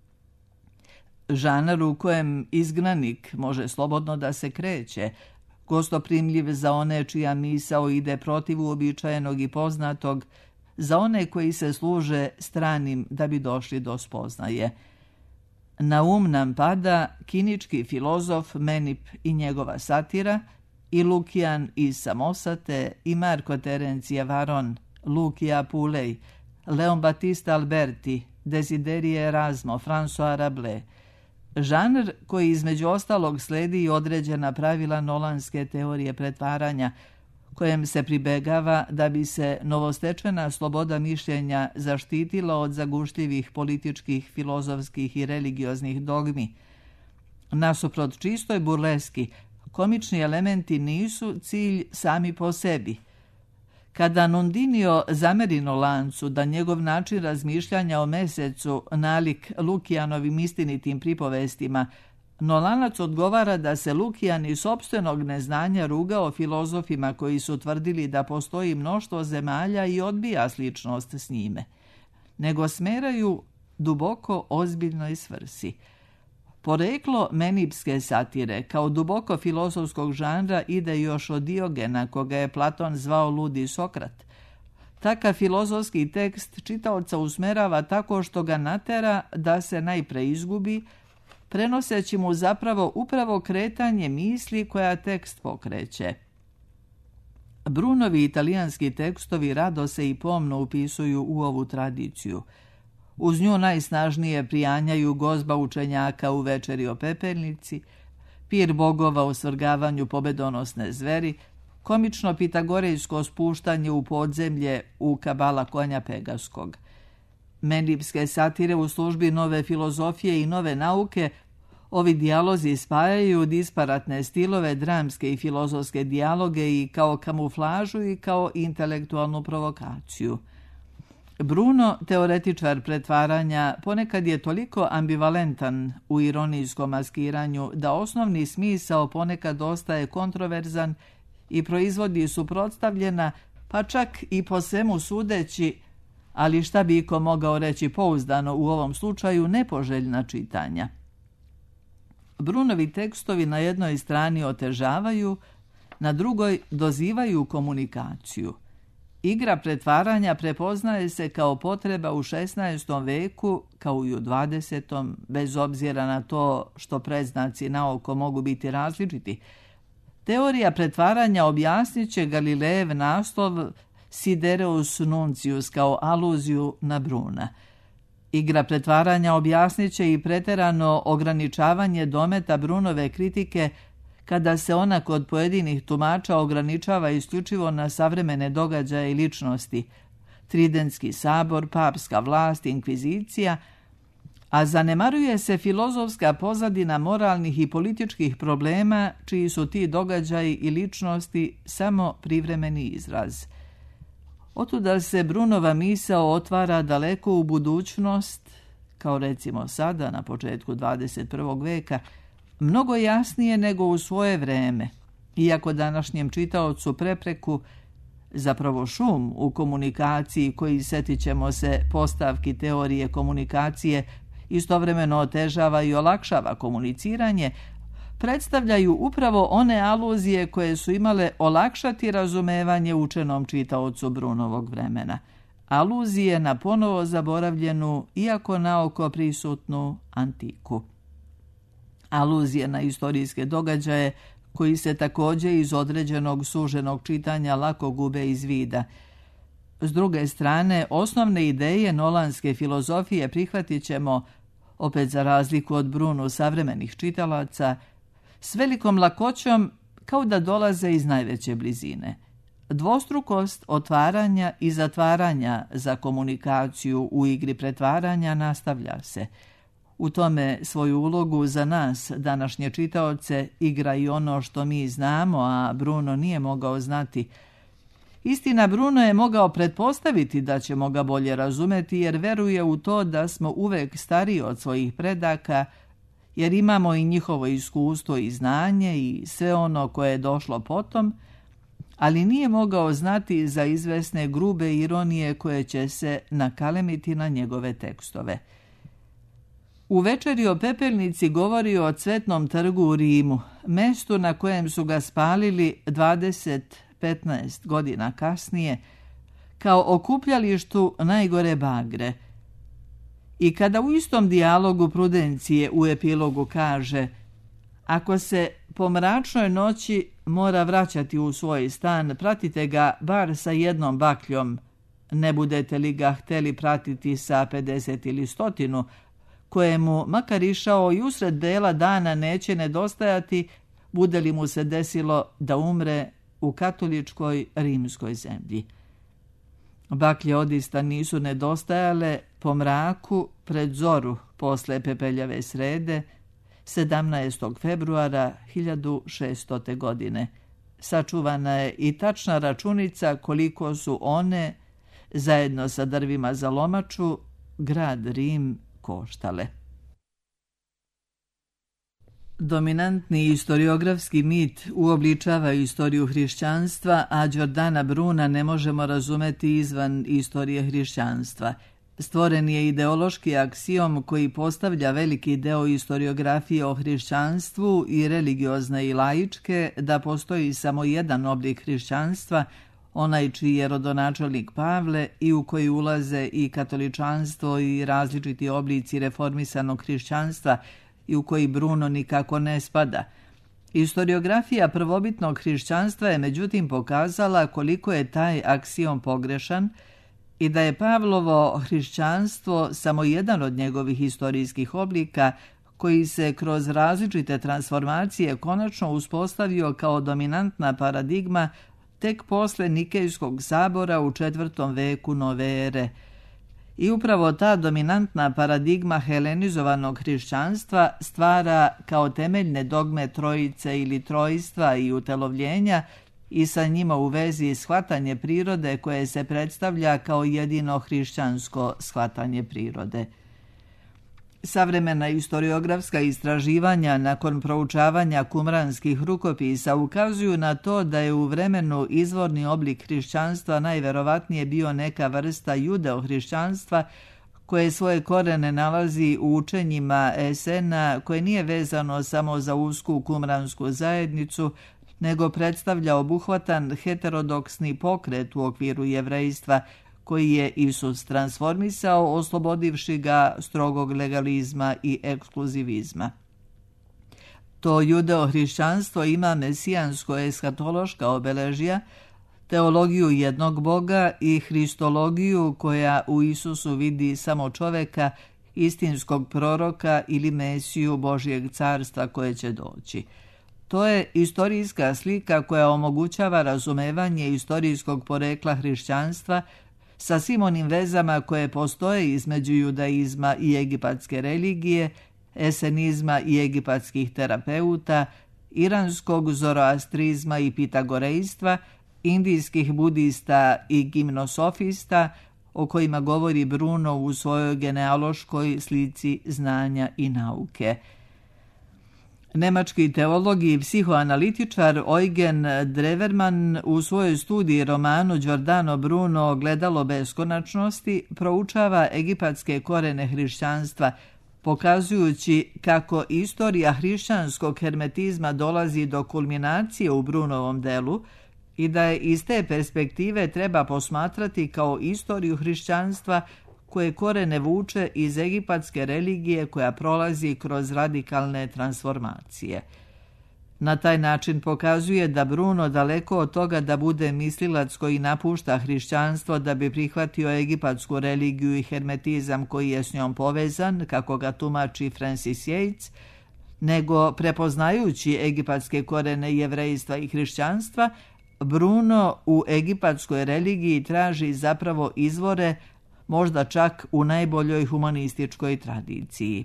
Žanr u kojem izgnanik može slobodno da se kreće, gostoprimljiv za one čija misao ide protiv uobičajenog i poznatog, za one koji se služe stranim da bi došli do spoznaje. Na um nam pada kinički filozof Menip i njegova satira, i Lukijan iz Samosate, i Marko Terencije Varon, Lucia Pulej, Leon Battista Alberti, Desiderio Erasmo, François Rabelais. Žanr koji između ostalog sledi i određena pravila nolanske teorije pretvaranja, kojem se pribegava da bi se novostečena sloboda mišljenja zaštitila od zagušljivih političkih, filozofskih i religioznih dogmi. Nasuprot čistoj burleski, komični elementi nisu cilj sami po sebi. Kada Nundinio zameri Nolancu da njegov način razmišljanja o mesecu nalik Lukijanovim istinitim pripovestima, Nolanac odgovara da se Lukijan iz sopstvenog neznanja rugao filozofima koji su tvrdili da postoji mnoštvo zemalja i odbija sličnost s njime, nego smeraju duboko ozbiljnoj svrsi. Poreklo menipske satire kao duboko filozofskog žanra ide još od Diogena, koga je Platon zvao ludi Sokrat. Takav filozofski tekst čitaoca usmerava tako što ga natera da se najpre izgubi, prenoseći mu zapravo upravo kretanje misli koja tekst pokreće. Brunovi italijanski tekstovi rado se i pomno upisuju u ovu tradiciju. Uz nju najsnažnije prijanjaju gozba učenjaka u Večeri o pepelnici, pir bogova u Svrgavanju pobedonosne zveri, komično pitagorejsko spuštanje u podzemlje u Kabala konja Pegaskog. Menipske satire u službi nove filozofije i nove nauke, ovi dijalozi spajaju disparatne stilove, dramske i filozofske dijaloge i kao kamuflažu i kao intelektualnu provokaciju. Bruno, teoretičar pretvaranja, ponekad je toliko ambivalentan u ironijskom maskiranju da osnovni smisao ponekad ostaje kontroverzan i proizvodi suprotstavljena, pa čak i po svemu sudeći, ali šta bi iko mogao reći pouzdano u ovom slučaju nepoželjna čitanja. Brunovi tekstovi na jednoj strani otežavaju, na drugoj dozivaju komunikaciju. Igra pretvaranja prepoznaje se kao potreba u šesnaestom veku, kao i u dvadesetom, bez obzira na to što predznaci na oko mogu biti različiti. Teorija pretvaranja objasnit će Galilejev naslov Sidereus Nuncius kao aluziju na Bruna. Igra pretvaranja objasnit će i preterano ograničavanje dometa Brunove kritike kada se ona kod pojedinih tumača ograničava isključivo na savremene događaje i ličnosti, Tridentski sabor, papska vlast, inkvizicija, a zanemaruje se filozofska pozadina moralnih i političkih problema čiji su ti događaji i ličnosti samo privremeni izraz. Otuda se Brunova misao otvara daleko u budućnost, kao recimo sada na početku dvadeset prvog veka, mnogo jasnije nego u svoje vreme, iako današnjem čitaocu prepreku, zapravo šum u komunikaciji koji, setit ćemo se postavki teorije komunikacije, istovremeno otežava i olakšava komuniciranje, predstavljaju upravo one aluzije koje su imale olakšati razumevanje učenom čitaocu Brunovog vremena. Aluzije na ponovo zaboravljenu, iako naoko prisutnu, antiku. Aluzije na istorijske događaje koji se također iz određenog suženog čitanja lako gube iz vida. S druge strane, osnovne ideje nolanske filozofije prihvatit ćemo, opet za razliku od Brunu savremenih čitalaca, s velikom lakoćom kao da dolaze iz najveće blizine. Dvostrukost otvaranja i zatvaranja za komunikaciju u igri pretvaranja nastavlja se. U tome svoju ulogu za nas, današnje čitaoce, igra i ono što mi znamo, a Bruno nije mogao znati. Istina, Bruno je mogao pretpostaviti da ćemo ga bolje razumeti, jer veruje u to da smo uvek stariji od svojih predaka, jer imamo i njihovo iskustvo i znanje i sve ono koje je došlo potom, ali nije mogao znati za izvesne grube ironije koje će se nakalemiti na njegove tekstove. U Večeri o pepelnici govori o Cvetnom trgu u Rimu, mestu na kojem su ga spalili dvadeset petnaest godina kasnije, kao okupljalištu najgore bagre. I kada u istom dijalogu Prudencije u epilogu kaže: ako se po mračnoj noći mora vraćati u svoj stan, pratite ga bar sa jednom bakljom, ne budete li ga hteli pratiti sa pedeset ili stotinu, kojemu makar išao i usred bela dana neće nedostajati, bude li mu se desilo da umre u katoličkoj rimskoj zemlji. Baklje odista nisu nedostajale po mraku pred zoru posle pepeljave srede, sedamnaestog februara hiljadu šeststote. godine. Sačuvana je i tačna računica koliko su one, zajedno sa drvima za lomaču, grad Rim koštale. Dominantni historiografski mit uobličava istoriju hrišćanstva, a Giordana Bruna ne možemo razumeti izvan istorije hrišćanstva. Stvoren je ideološki aksiom koji postavlja veliki deo historiografije o hrišćanstvu, i religiozne i laičke, da postoji samo jedan oblik hrišćanstva, onaj čiji je rodonačelnik Pavle i u koji ulaze i katoličanstvo i različiti oblici reformisanog hrišćanstva i u koji Bruno nikako ne spada. Historiografija prvobitnog hrišćanstva je međutim pokazala koliko je taj aksiom pogrešan i da je Pavlovo hrišćanstvo samo jedan od njegovih historijskih oblika koji se kroz različite transformacije konačno uspostavio kao dominantna paradigma tek posle Nikejskog sabora u četvrtom veku nove ere. I upravo ta dominantna paradigma helenizovanog hrišćanstva stvara kao temeljne dogme trojice ili trojstva i utelovljenja i sa njima u vezi shvatanje prirode koje se predstavlja kao jedino hrišćansko shvatanje prirode. Savremena historiografska istraživanja nakon proučavanja kumranskih rukopisa ukazuju na to da je u vremenu izvorni oblik hrišćanstva najverovatnije bio neka vrsta judeo-hrišćanstva koje svoje korene nalazi u učenjima Esena, koje nije vezano samo za usku kumransku zajednicu, nego predstavlja obuhvatan heterodoksni pokret u okviru jevrejstva, koji je Isus transformisao, oslobodivši ga strogog legalizma i ekskluzivizma. To judeo-hrišćanstvo ima mesijansko-eshatološka obeležja, teologiju jednog Boga i hristologiju koja u Isusu vidi samo čoveka, istinskog proroka ili Mesiju Božjeg carstva koje će doći. To je istorijska slika koja omogućava razumevanje istorijskog porekla hrišćanstva sa svim onim vezama koje postoje između judaizma i egipatske religije, esenizma i egipatskih terapeuta, iranskog zoroastrizma i pitagorejstva, indijskih budista i gimnosofista, o kojima govori Bruno u svojoj genealoškoj slici znanja i nauke. Nemački teolog i psihoanalitičar Eugen Drewermann u svojoj studiji romanu Giordano Bruno Ogledalo beskonačnosti proučava egipatske korene hrišćanstva, pokazujući kako istorija hrišćanskog hermetizma dolazi do kulminacije u Brunovom delu i da je iz te perspektive treba posmatrati kao istoriju hrišćanstva koje korene vuče iz egipatske religije koja prolazi kroz radikalne transformacije. Na taj način pokazuje da Bruno daleko od toga da bude mislilac koji napušta hrišćanstvo da bi prihvatio egipatsku religiju i hermetizam koji je s njom povezan, kako ga tumači Francis Yates, nego prepoznajući egipatske korene jevrejstva i hrišćanstva, Bruno u egipatskoj religiji traži zapravo izvore možda čak u najboljoj humanističkoj tradiciji.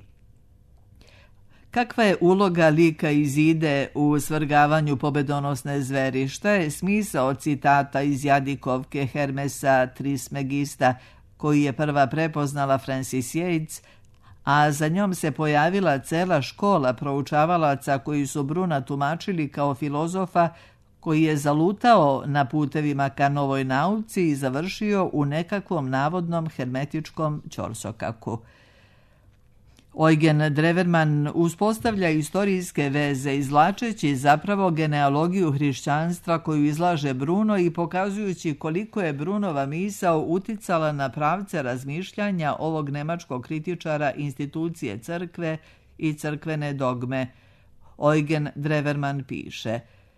Kakva je uloga lika Izide u svrgavanju pobedonosne zveri? Šta je smisao citata iz Jadikovke Hermesa Trismegista, koji je prva prepoznala Francis Yates, a za njom se pojavila cela škola proučavalaca koji su Bruna tumačili kao filozofa koji je zalutao na putevima ka novoj nauci i završio u nekakvom navodnom hermetičkom ćorsokaku. Eugen Drewermann uspostavlja istorijske veze izvlačeći zapravo genealogiju hrišćanstva koju izlaže Bruno i pokazujući koliko je Brunova misao uticala na pravce razmišljanja ovog nemačkog kritičara institucije crkve i crkvene dogme. Eugen Drewermann piše: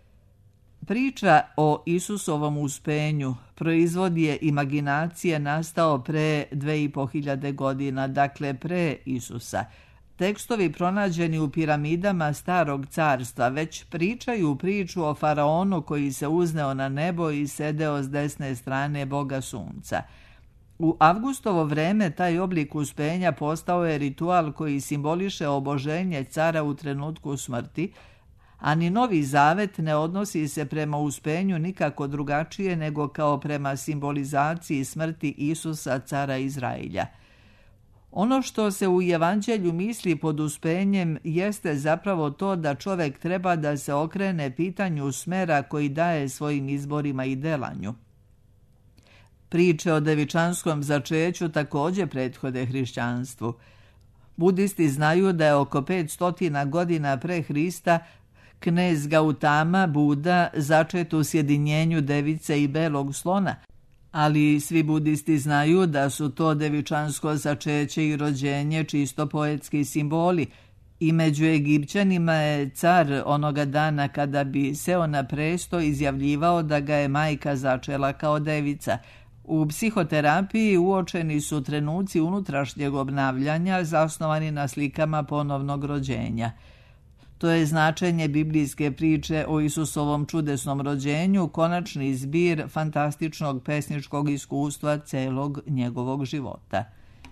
priča o Isusovom uspenju proizvod je imaginacije nastao pre dve i po hiljade godina, dakle pre Isusa. Tekstovi pronađeni u piramidama Starog carstva već pričaju priču o faraonu koji se uzneo na nebo i sedeo s desne strane Boga Sunca. U Avgustovo vreme taj oblik uspenja postao je ritual koji simboliše oboženje cara u trenutku smrti, a ni Novi Zavet ne odnosi se prema uspenju nikako drugačije nego kao prema simbolizaciji smrti Isusa, cara Izrailja. Ono što se u Evanđelju misli pod uspenjem jeste zapravo to da čovjek treba da se okrene pitanju smera koji daje svojim izborima i delanju. Priče o devičanskom začeću također prethode hrišćanstvu. Budisti znaju da je oko petsto godina pre Hrista knez Gautama, Buda, začet u sjedinjenju device i belog slona, ali svi budisti znaju da su to devičansko začeće i rođenje čisto poetski simboli i među Egipćanima je car onoga dana kada bi seo na presto izjavljivao da ga je majka začela kao devica. U psihoterapiji uočeni su trenuci unutrašnjeg obnavljanja zasnovani na slikama ponovnog rođenja. To je značenje biblijske priče o Isusovom čudesnom rođenju, konačni zbir fantastičnog pesničkog iskustva celog njegovog života.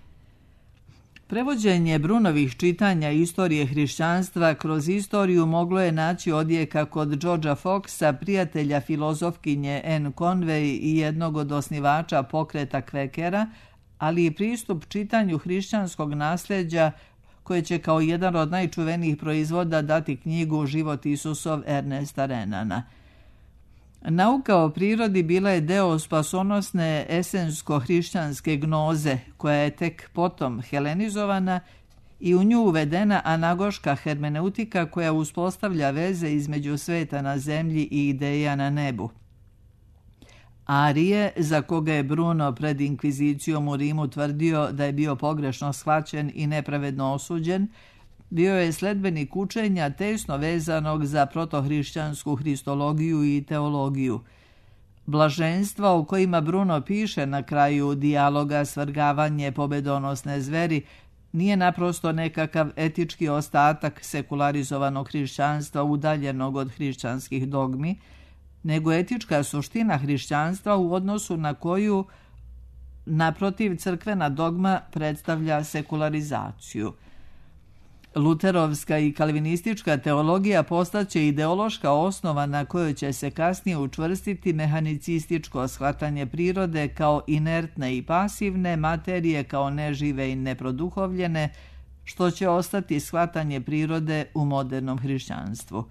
Prevođenje Brunovih čitanja istorije hrišćanstva kroz istoriju moglo je naći odjeka kod Georgea Foxa, prijatelja filozofkinje Anne Conway i jednog od osnivača pokreta Kvekera, ali i pristup čitanju hrišćanskog nasljeđa koje će kao jedan od najčuvenijih proizvoda dati knjigu Život Isusov Ernesta Renana. Nauka o prirodi bila je deo spasonosne esensko-hrišćanske gnoze, koja je tek potom helenizovana i u nju uvedena anagoška hermeneutika koja uspostavlja veze između sveta na zemlji i ideja na nebu. Arije, za koga je Bruno pred inkvizicijom u Rimu tvrdio da je bio pogrešno shvaćen i nepravedno osuđen, bio je sledbenik učenja tesno vezanog za protohrišćansku hristologiju i teologiju. Blaženstva o kojima Bruno piše na kraju dijaloga Svrgavanje pobedonosne zveri nije naprosto nekakav etički ostatak sekularizovanog hrišćanstva udaljenog od hrišćanskih dogmi, nego etička suština hrišćanstva u odnosu na koju, naprotiv, crkvena dogma predstavlja sekularizaciju. Luterovska i kalvinistička teologija postaće ideološka osnova na kojoj će se kasnije učvrstiti mehanicističko shvatanje prirode kao inertne i pasivne, materije kao nežive i neproduhovljene, što će ostati shvatanje prirode u modernom hrišćanstvu.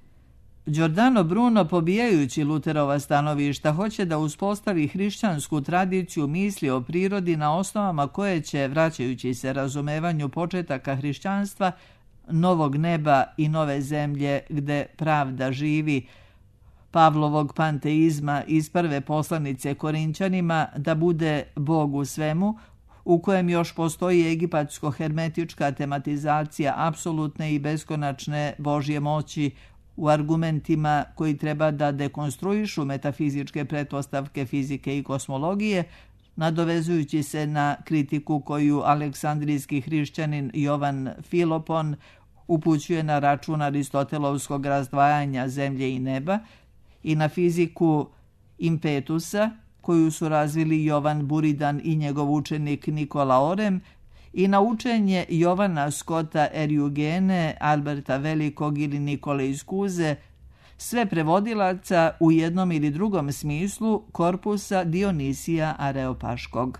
Giordano Bruno, pobijajući Luterova stanovišta, hoće da uspostavi hrišćansku tradiciju misli o prirodi na osnovama koje će, vraćajući se razumevanju početaka hrišćanstva, novog neba i nove zemlje gde pravda živi, Pavlovog panteizma iz prve poslanice Korinćanima, da bude Bog u svemu, u kojem još postoji egipatsko-hermetička tematizacija apsolutne i beskonačne Božje moći u argumentima koji treba da dekonstruišu metafizičke pretpostavke fizike i kosmologije, nadovezujući se na kritiku koju aleksandrijski hrišćanin Jovan Filopon upućuje na račun aristotelovskog razdvajanja zemlje i neba i na fiziku impetusa koju su razvili Jovan Buridan i njegov učenik Nikola Orem, i na učenje Jovana Scotta Eriugene, Alberta Velikog ili Nikole iz Kuze, sve prevodilaca u jednom ili drugom smislu korpusa Dionisija Areopaškog.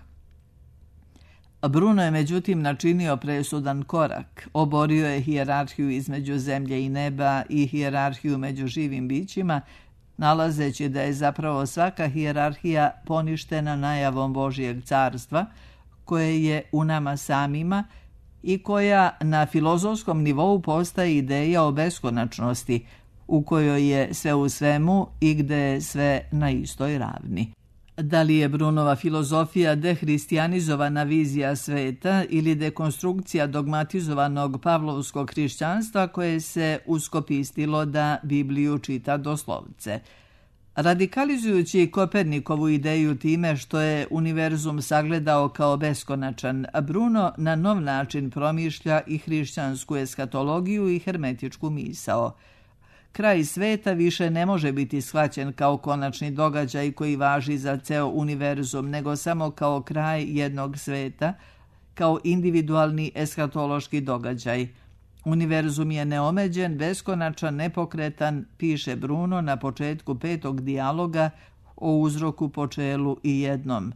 Bruno je međutim načinio presudan korak, oborio je hijerarhiju između zemlje i neba i hijerarhiju među živim bićima, nalazeći da je zapravo svaka hijerarhija poništena najavom Božijeg carstva, koje je u nama samima i koja na filozofskom nivou postaje ideja o beskonačnosti, u kojoj je sve u svemu i gde je sve na istoj ravni. Da li je Brunova filozofija dehristijanizovana vizija sveta ili dekonstrukcija dogmatizovanog pavlovskog hrišćanstva koje se uskopistilo da Bibliju čita doslovce? Radikalizujući Kopernikovu ideju time što je univerzum sagledao kao beskonačan, Bruno na nov način promišlja i hrišćansku eskatologiju i hermetičku misao. Kraj sveta više ne može biti shvaćen kao konačni događaj koji važi za ceo univerzum, nego samo kao kraj jednog sveta, kao individualni eskatološki događaj. Univerzum je neomeđen, beskonačan, nepokretan, piše Bruno na početku petog dijaloga o uzroku, počelu i jednom.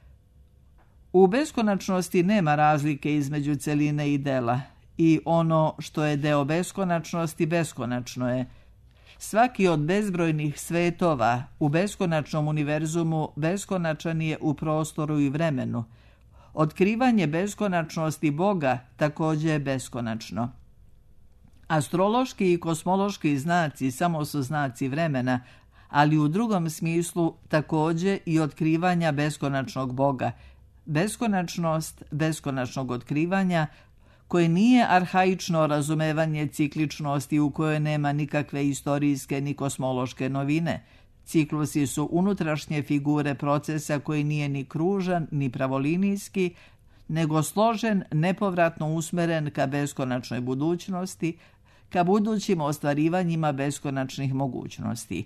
U beskonačnosti nema razlike između celine i dela i ono što je deo beskonačnosti beskonačno je. Svaki od bezbrojnih svetova u beskonačnom univerzumu beskonačan je u prostoru i vremenu. Otkrivanje beskonačnosti Boga također je beskonačno. Astrološki i kosmološki znaci samo su znaci vremena, ali u drugom smislu također i otkrivanja beskonačnog Boga. Beskonačnost beskonačnog otkrivanja, koje nije arhaično razumevanje cikličnosti u kojoj nema nikakve istorijske ni kosmološke novine. Ciklusi su unutrašnje figure procesa koji nije ni kružan ni pravolinijski, nego složen, nepovratno usmeren ka beskonačnoj budućnosti, ka budućim ostvarivanjima beskonačnih mogućnosti.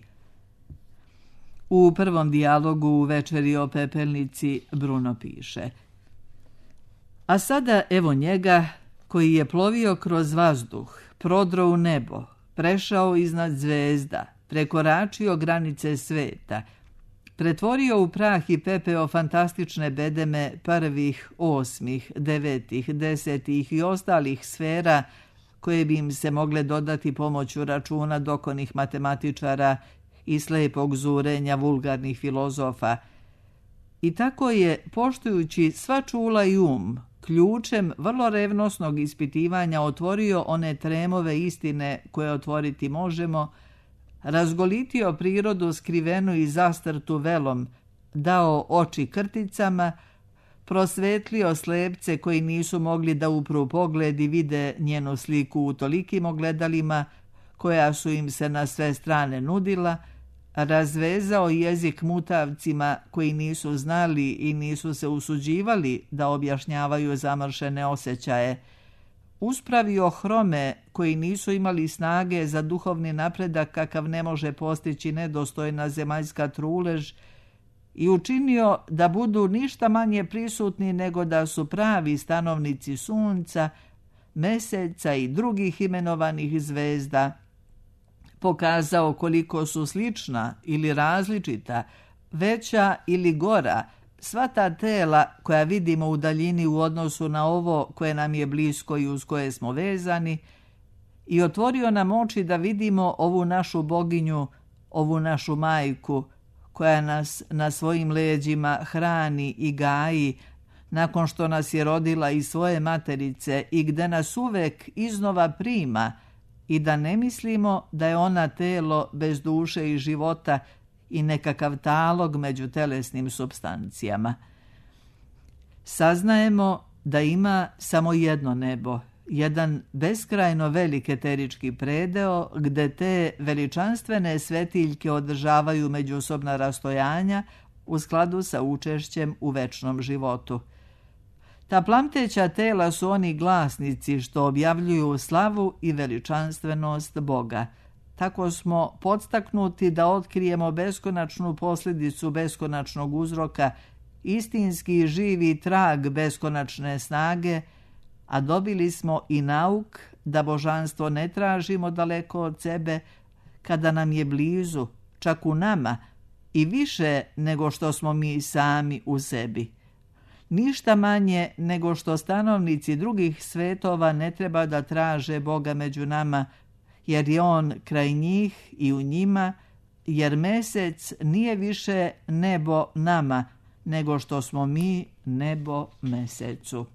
U prvom dijalogu u Večeri o pepelnici Bruno piše: a sada evo njega koji je plovio kroz vazduh, prodro u nebo, prešao iznad zvezda, prekoračio granice sveta, pretvorio u prah i pepeo fantastične bedeme prvih, osmih, devetih, desetih i ostalih sfera koje bi im se mogle dodati pomoću računa dokonih matematičara i slepog zurenja vulgarnih filozofa. I tako je, poštujući sva čula i um, ključem vrlo revnosnog ispitivanja otvorio one tremove istine koje otvoriti možemo, razgolitio prirodu skrivenu i zastrtu velom, dao oči krticama, prosvetlio slepce koji nisu mogli da upru pogled i vide njenu sliku u tolikim ogledalima koja su im se na sve strane nudila, razvezao jezik mutavcima koji nisu znali i nisu se usuđivali da objašnjavaju zamršene osjećaje, uspravio hrome koji nisu imali snage za duhovni napredak kakav ne može postići nedostojna zemaljska trulež i učinio da budu ništa manje prisutni nego da su pravi stanovnici sunca, meseca i drugih imenovanih zvezda, pokazao koliko su slična ili različita, veća ili gora, sva ta tela koja vidimo u daljini u odnosu na ovo koje nam je blisko i uz koje smo vezani, i otvorio nam oči da vidimo ovu našu boginju, ovu našu majku, koja nas na svojim leđima hrani i gaji, nakon što nas je rodila iz svoje materice i gde nas uvek iznova prima, i da ne mislimo da je ona telo bez duše i života i nekakav talog među telesnim supstancijama. Saznajemo da ima samo jedno nebo, jedan beskrajno velik eterički predeo gde te veličanstvene svetiljke održavaju međusobna rastojanja u skladu sa učešćem u večnom životu. Ta plamteća tela su oni glasnici što objavljuju slavu i veličanstvenost Boga. Tako smo podstaknuti da otkrijemo beskonačnu posljedicu beskonačnog uzroka, istinski živi trag beskonačne snage, a dobili smo i nauk da božanstvo ne tražimo daleko od sebe, kada nam je blizu, čak u nama, i više nego što smo mi sami u sebi. Ništa manje nego što stanovnici drugih svetova ne treba da traže Boga među nama, jer je on kraj njih i u njima, jer mesec nije više nebo nama, nego što smo mi nebo mesecu.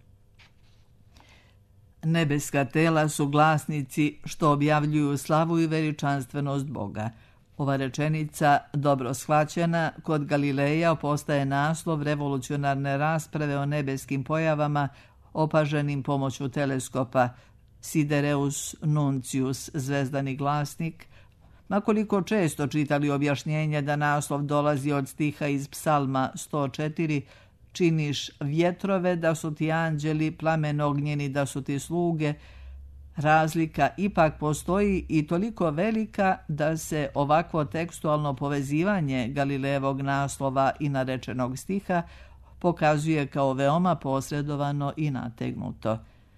Nebeska tela su glasnici što objavljuju slavu i veličanstvenost Boga. Ova rečenica, dobro shvaćena, kod Galileja postaje naslov revolucionarne rasprave o nebeskim pojavama opaženim pomoću teleskopa Sidereus Nuncius, zvezdani glasnik, makoliko često čitali objašnjenje da naslov dolazi od stiha iz Psalma sto četiri, činiš vjetrove da su ti anđeli, plamen ognjeni da su ti sluge, razlika ipak postoji i toliko velika da se ovakvo tekstualno povezivanje Galilejevog naslova i narečenog stiha pokazuje kao veoma posredovano i nategnuto.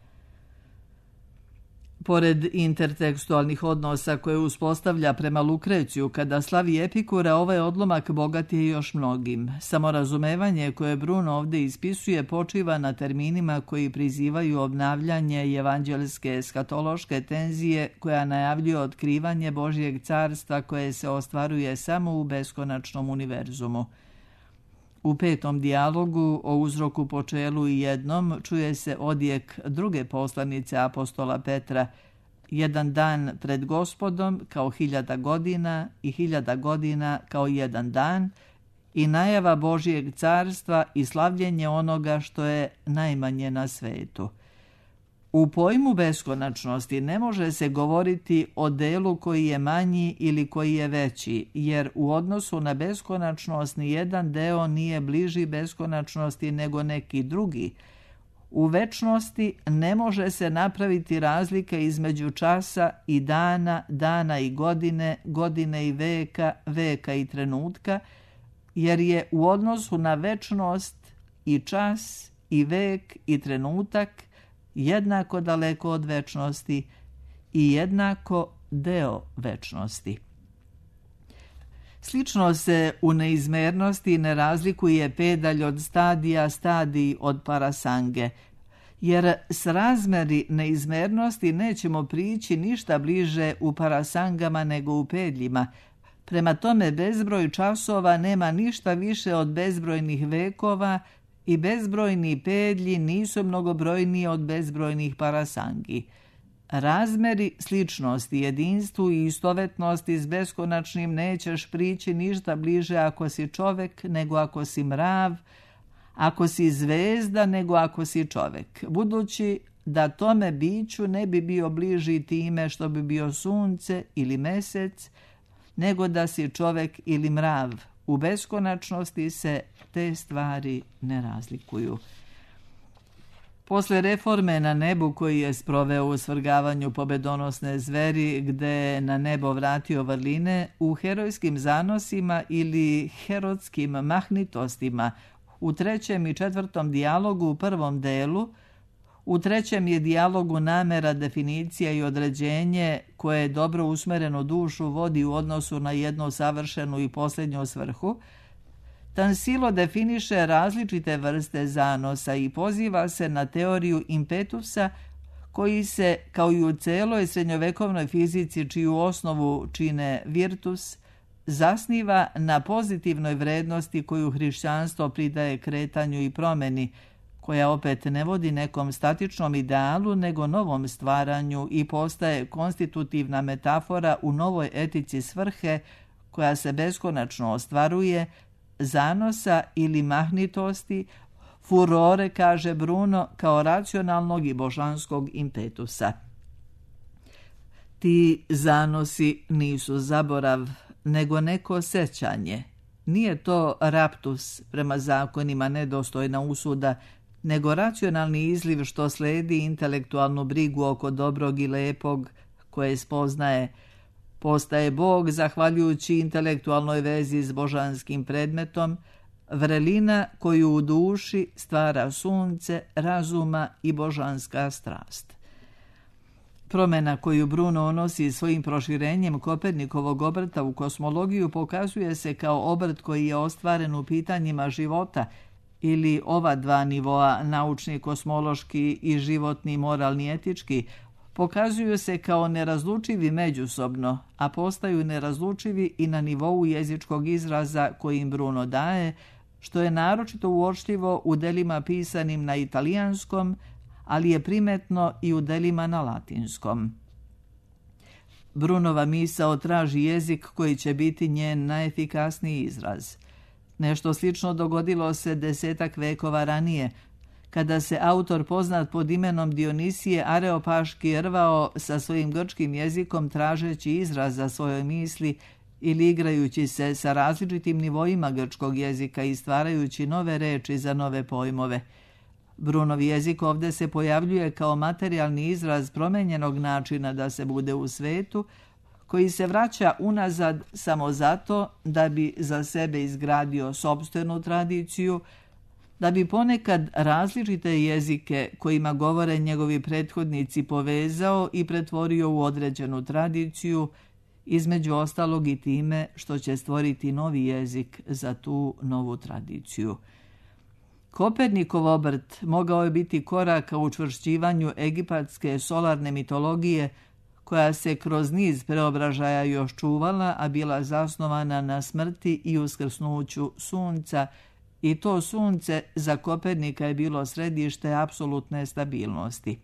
Pored intertekstualnih odnosa koje uspostavlja prema Lukreciju kada slavi Epikura, ovaj odlomak bogat je još mnogim. Samorazumevanje koje Bruno ovdje ispisuje počiva na terminima koji prizivaju obnavljanje evanđelske eskatološke tenzije koja najavljuje otkrivanje Božjeg carstva koje se ostvaruje samo u beskonačnom univerzumu. U petom dijalogu o uzroku počelu i jednom čuje se odjek druge poslanice apostola Petra, jedan dan pred Gospodom kao hiljada godina i hiljada godina kao jedan dan, i najava Božjeg carstva i slavljenje onoga što je najmanje na svetu. U pojmu beskonačnosti ne može se govoriti o delu koji je manji ili koji je veći, jer u odnosu na beskonačnost ni jedan deo nije bliži beskonačnosti nego neki drugi. U večnosti ne može se napraviti razlika između časa i dana, dana i godine, godine i veka, veka i trenutka, jer je u odnosu na večnost i čas i vek i trenutak jednako daleko od večnosti i jednako deo večnosti. Slično se u neizmernosti ne razlikuje pedalj od stadija, stadij od parasange, jer s razmeri neizmernosti nećemo prići ništa bliže u parasangama nego u pedljima. Prema tome bezbroj časova nema ništa više od bezbrojnih vekova i bezbrojni pedlji nisu mnogobrojniji od bezbrojnih parasangi. Razmeri sličnosti, jedinstvu i istovetnosti s beskonačnim nećeš prići ništa bliže ako si čovek nego ako si mrav, ako si zvezda nego ako si čovek, budući da tome biću ne bi bio bliži time što bi bio sunce ili mesec, nego da si čovek ili mrav. U beskonačnosti se te stvari ne razlikuju. Posle reforme na nebu koji je sproveo u svrgavanju pobedonosne zveri, gde je na nebo vratio vrline, u herojskim zanosima ili herodskim mahnitostima, u trećem i četvrtom dijalogu u prvom delu, u trećem je dijalogu namera, definicija i određenje koje dobro usmerenu dušu vodi u odnosu na jednu savršenu i posljednju svrhu. Tansilo definiše različite vrste zanosa i poziva se na teoriju impetusa koji se, kao i u celoj srednjovekovnoj fizici čiju osnovu čine virtus, zasniva na pozitivnoj vrednosti koju hrišćanstvo pridaje kretanju i promeni, koja opet ne vodi nekom statičnom idealu nego novom stvaranju i postaje konstitutivna metafora u novoj etici svrhe koja se beskonačno ostvaruje, zanosa ili mahnitosti, furore, kaže Bruno, kao racionalnog i božanskog impetusa. Ti zanosi nisu zaborav, nego neko sećanje. Nije to raptus prema zakonima nedostojna usuda, nego racionalni izliv što sledi intelektualnu brigu oko dobrog i lepog koje spoznaje. Postaje Bog zahvaljujući intelektualnoj vezi s božanskim predmetom, vrelina koju u duši stvara sunce, razuma i božanska strast. Promjena koju Bruno unosi svojim proširenjem Kopernikovog obrta u kosmologiju pokazuje se kao obrt koji je ostvaren u pitanjima života ili ova dva nivoa, naučni, kosmološki i životni, moralni, etički, pokazuju se kao nerazlučivi međusobno, a postaju nerazlučivi i na nivou jezičkog izraza kojim Bruno daje, što je naročito uočljivo u delima pisanim na italijanskom, ali je primetno i u delima na latinskom. Brunova misao traži jezik koji će biti njen najefikasniji izraz. Nešto slično dogodilo se desetak vekova ranije, kada se autor poznat pod imenom Dionisije Areopaški rvao sa svojim grčkim jezikom tražeći izraz za svoje misli ili igrajući se sa različitim nivoima grčkog jezika i stvarajući nove reči za nove pojmove. Brunov jezik ovdje se pojavljuje kao materijalni izraz promenjenog načina da se bude u svetu, koji se vraća unazad samo zato da bi za sebe izgradio sopstvenu tradiciju, da bi ponekad različite jezike kojima govore njegovi prethodnici povezao i pretvorio u određenu tradiciju, između ostalog i time što će stvoriti novi jezik za tu novu tradiciju. Kopernikov obrt mogao je biti korak ka učvršćivanju egipatske solarne mitologije, koja se kroz niz preobražaja još čuvala, a bila zasnovana na smrti i uskrsnuću sunca, i to sunce za Kopernika je bilo središte apsolutne stabilnosti.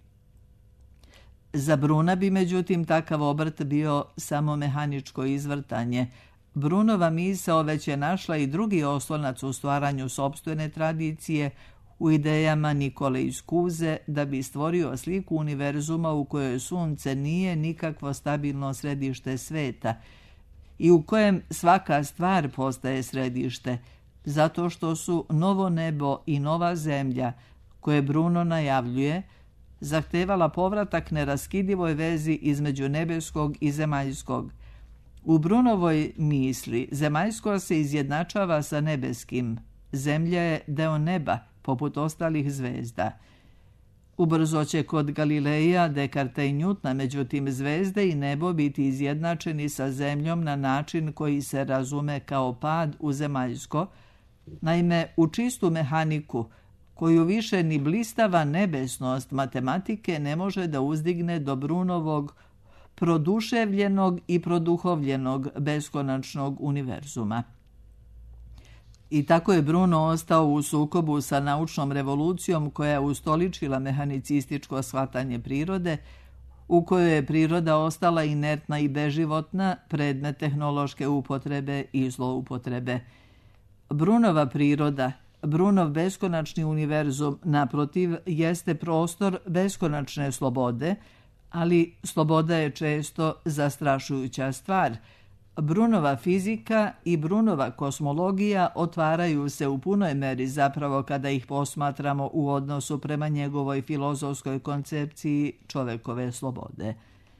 Za Bruna bi međutim takav obrt bio samo mehaničko izvrtanje. Brunova misao već je našla i drugi oslonac u stvaranju sopstvene tradicije, u idejama Nikole iz Kuze, da bi stvorio sliku univerzuma u kojoj sunce nije nikakvo stabilno središte sveta i u kojem svaka stvar postaje središte, zato što su novo nebo i nova zemlja, koje Bruno najavljuje, zahtevala povratak neraskidivoj vezi između nebeskog i zemaljskog. U Brunovoj misli zemaljsko se izjednačava sa nebeskim, zemlja je deo neba, poput ostalih zvezda. Ubrzo će kod Galileja, Descartesa i Newtona, međutim, zvezde i nebo biti izjednačeni sa zemljom na način koji se razume kao pad u zemaljsko. Naime, u čistu mehaniku, koju više ni blistava nebesnost matematike ne može da uzdigne do Brunovog produševljenog i produhovljenog beskonačnog univerzuma. I tako je Bruno ostao u sukobu sa naučnom revolucijom koja je ustoličila mehanicističko shvatanje prirode, u kojoj je priroda ostala inertna i beživotna, predmet tehnološke upotrebe i zloupotrebe. Brunova priroda, Brunov beskonačni univerzum, naprotiv, jeste prostor beskonačne slobode, ali sloboda je često zastrašujuća stvar. Brunova fizika i Brunova kosmologija otvaraju se u punoj meri zapravo kada ih posmatramo u odnosu prema njegovoj filozofskoj koncepciji čovekove slobode.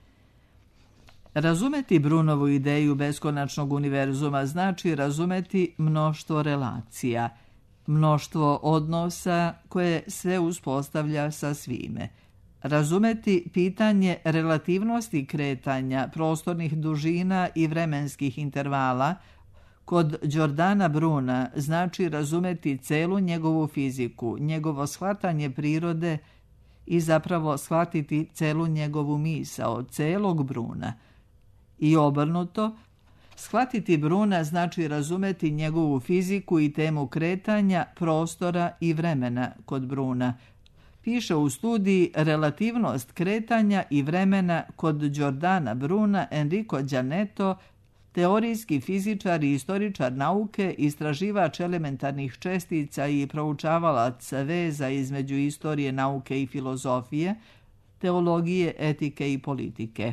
Razumeti Brunovu ideju beskonačnog univerzuma znači razumeti mnoštvo relacija, mnoštvo odnosa koje sve uspostavlja sa svime. Razumeti pitanje relativnosti kretanja prostornih dužina i vremenskih intervala kod Giordana Bruna znači razumeti celu njegovu fiziku, njegovo shvatanje prirode i zapravo shvatiti celu njegovu misao, celog Bruna. I obrnuto, shvatiti Bruna znači razumeti njegovu fiziku i temu kretanja, prostora i vremena kod Bruna. Piše u studiji Relativnost kretanja i vremena kod Giordana Bruna Enrico Giannetto, teorijski fizičar i istoričar nauke, istraživač elementarnih čestica i proučavalac veza između istorije nauke i filozofije, teologije, etike i politike.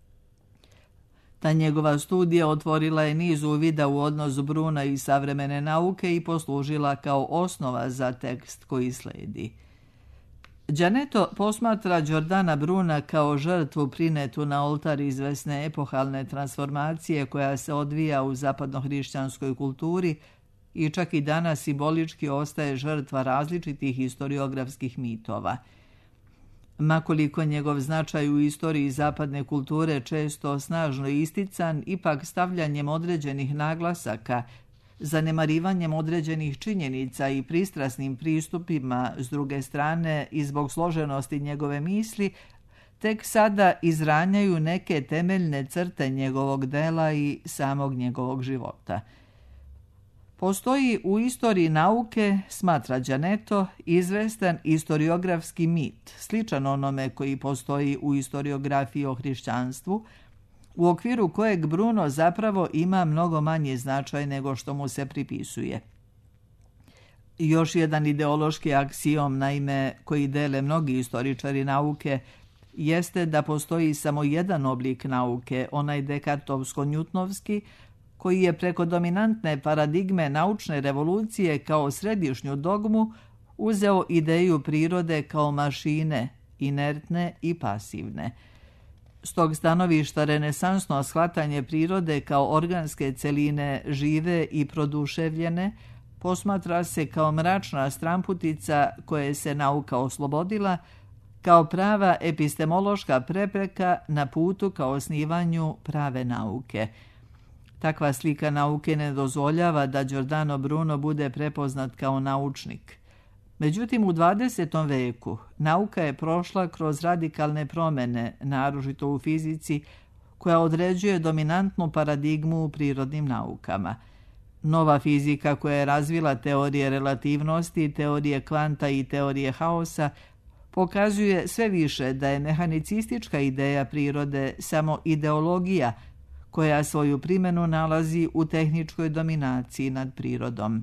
Ta njegova studija otvorila je niz uvida u odnos Bruna i savremene nauke i poslužila kao osnova za tekst koji sledi. Giannetto posmatra Giordana Bruna kao žrtvu prinetu na oltar izvesne epohalne transformacije koja se odvija u zapadnohrišćanskoj kulturi i čak i danas simbolički ostaje žrtva različitih historiografskih mitova. Makoliko njegov značaj u istoriji zapadne kulture često snažno istican, ipak stavljanjem određenih naglasaka, zanemarivanjem određenih činjenica i pristrasnim pristupima s druge strane i zbog složenosti njegove misli, tek sada izranjaju neke temeljne crte njegovog dela i samog njegovog života. Postoji u istoriji nauke, smatra Giannetto, izvestan historiografski mit, sličan onome koji postoji u historiografiji o hrišćanstvu, u okviru kojeg Bruno zapravo ima mnogo manji značaj nego što mu se pripisuje. Još jedan ideološki aksiom, naime, koji dele mnogi istoričari nauke, jeste da postoji samo jedan oblik nauke, onaj dekartovsko-njutnovski, koji je preko dominantne paradigme naučne revolucije kao središnju dogmu uzeo ideju prirode kao mašine, inertne i pasivne. S tog stanovišta renesansno shvatanje prirode kao organske celine žive i produševljene posmatra se kao mračna stramputica koje se nauka oslobodila, kao prava epistemološka prepreka na putu ka osnivanju prave nauke. Takva slika nauke ne dozvoljava da Giordano Bruno bude prepoznat kao naučnik. Međutim, u dvadesetom veku nauka je prošla kroz radikalne promjene, naročito u fizici, koja određuje dominantnu paradigmu u prirodnim naukama. Nova fizika koja je razvila teorije relativnosti, teorije kvanta i teorije haosa, pokazuje sve više da je mehanicistička ideja prirode samo ideologija koja svoju primjenu nalazi u tehničkoj dominaciji nad prirodom.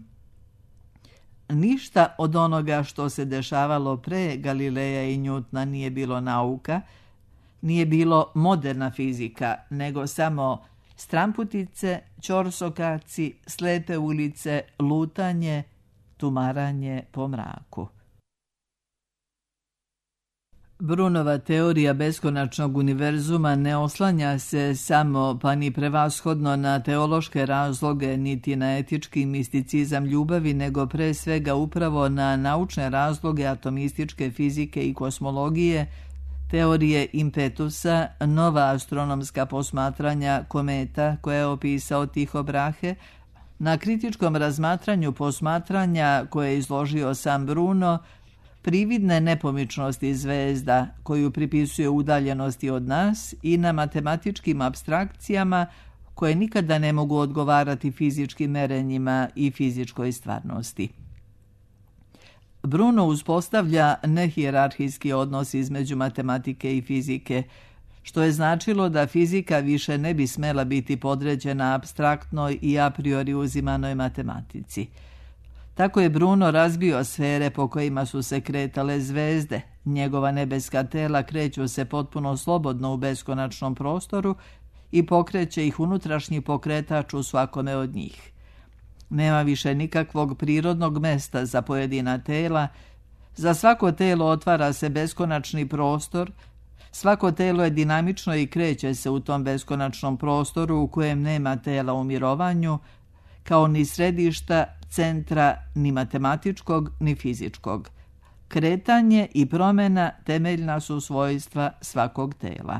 Ništa od onoga što se dešavalo pre Galileja i Newtona nije bilo nauka, nije bilo moderna fizika, nego samo stramputice, ćorsokaci, slepe ulice, lutanje, tumaranje po mraku. Brunova teorija beskonačnog univerzuma ne oslanja se samo pa ni prevashodno na teološke razloge niti na etički misticizam ljubavi, nego pre svega upravo na naučne razloge atomističke fizike i kosmologije, teorije impetusa, nova astronomska posmatranja kometa koje je opisao Tycho Brahe, na kritičkom razmatranju posmatranja koje je izložio sam Bruno, prividne nepomičnosti zvezda koju pripisuje udaljenosti od nas i na matematičkim apstrakcijama koje nikada ne mogu odgovarati fizičkim merenjima i fizičkoj stvarnosti. Bruno uspostavlja nehijerarhijski odnos između matematike i fizike, što je značilo da fizika više ne bi smela biti podređena apstraktnoj i a priori uzimanoj matematici. Tako je Bruno razbio sfere po kojima su se kretale zvezde. Njegova nebeska tela kreću se potpuno slobodno u beskonačnom prostoru i pokreće ih unutrašnji pokretač u svakome od njih. Nema više nikakvog prirodnog mesta za pojedina tela. Za svako telo otvara se beskonačni prostor. Svako telo je dinamično i kreće se u tom beskonačnom prostoru u kojem nema tela u mirovanju, kao ni središta, centra, ni matematičkog, ni fizičkog. Kretanje i promjena temeljna su svojstva svakog tela.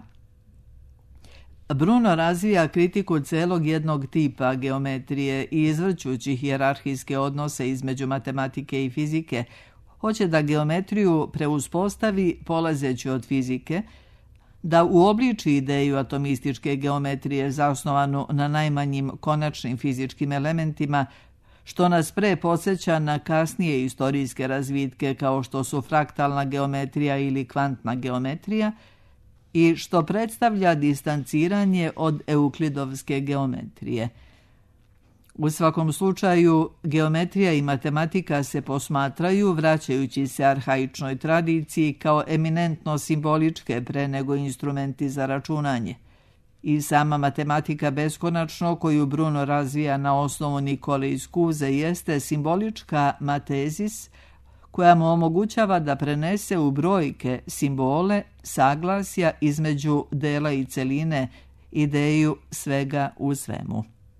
Bruno razvija kritiku celog jednog tipa geometrije i izvrćući hijerarhijske odnose između matematike i fizike, hoće da geometriju preuspostavi polazeći od fizike, da uobliči ideju atomističke geometrije zasnovanu na najmanjim konačnim fizičkim elementima, što nas pre podsjeća na kasnije istorijske razvitke kao što su fraktalna geometrija ili kvantna geometrija i što predstavlja distanciranje od euklidovske geometrije. U svakom slučaju, geometrija i matematika se posmatraju, vraćajući se arhaičnoj tradiciji, kao eminentno simboličke pre nego instrumenti za računanje. I sama matematika beskonačno, koju Bruno razvija na osnovu Nikole iz Kuze, jeste simbolička matezis, koja mu omogućava da prenese u brojke simbole saglasja između dela i celine, ideju svega u svemu.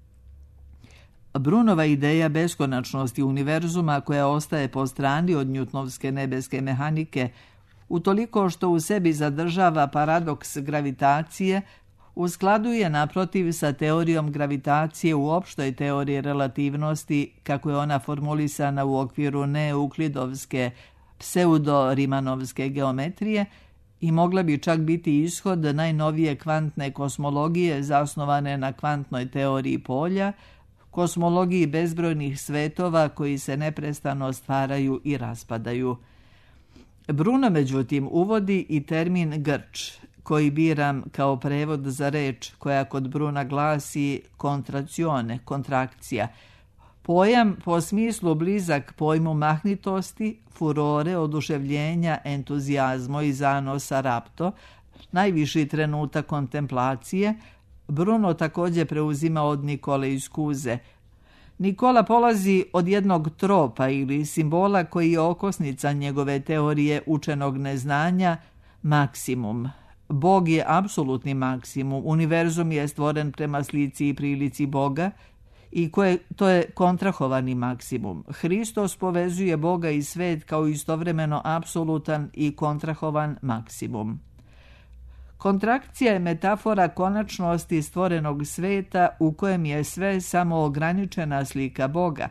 Brunova ideja beskonačnosti univerzuma, koja ostaje po strani od njutnovske nebeske mehanike, utoliko što u sebi zadržava paradoks gravitacije, u skladu je naprotiv sa teorijom gravitacije u opštoj teoriji relativnosti, kako je ona formulisana u okviru neuklidovske pseudo-rimanovske geometrije, i mogla bi čak biti ishod najnovije kvantne kosmologije zasnovane na kvantnoj teoriji polja, kosmologiji bezbrojnih svetova koji se neprestano stvaraju i raspadaju. Bruno, međutim, uvodi i termin grč, koji biram kao prevod za reč koja kod Bruna glasi kontracione, kontrakcija. Pojam po smislu blizak pojmu mahnitosti, furore, oduševljenja, entuzijazmo i zanosa rapto, najviši trenutak kontemplacije, Bruno također preuzima od Nikole iz Kuze. Nikola polazi od jednog tropa ili simbola koji je okosnica njegove teorije učenog neznanja, maksimum. Bog je apsolutni maksimum, univerzum je stvoren prema slici i prilici Boga i koje, to je kontrahovani maksimum. Hristos povezuje Boga i svet kao istovremeno apsolutan i kontrahovan maksimum. Kontrakcija je metafora konačnosti stvorenog sveta u kojem je sve samo ograničena slika Boga.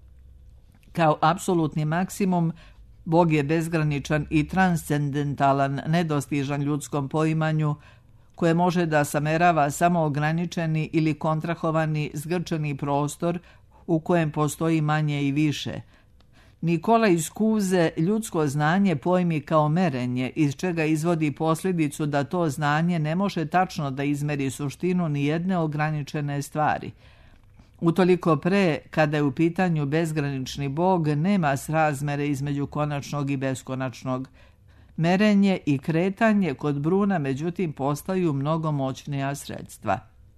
Kao apsolutni maksimum, Bog je bezgraničan i transcendentalan, nedostižan ljudskom poimanju, koje može da samerava samo ograničeni ili kontrahovani zgrčeni prostor u kojem postoji manje i više. Nikola iz Kuze ljudsko znanje pojmi kao merenje, iz čega izvodi posljedicu da to znanje ne može tačno da izmeri suštinu ni jedne ograničene stvari. Utoliko pre, kada je u pitanju bezgranični Bog, nema srazmere između konačnog i beskonačnog. Merenje i kretanje kod Bruna, međutim, postaju mnogo moćnija sredstva.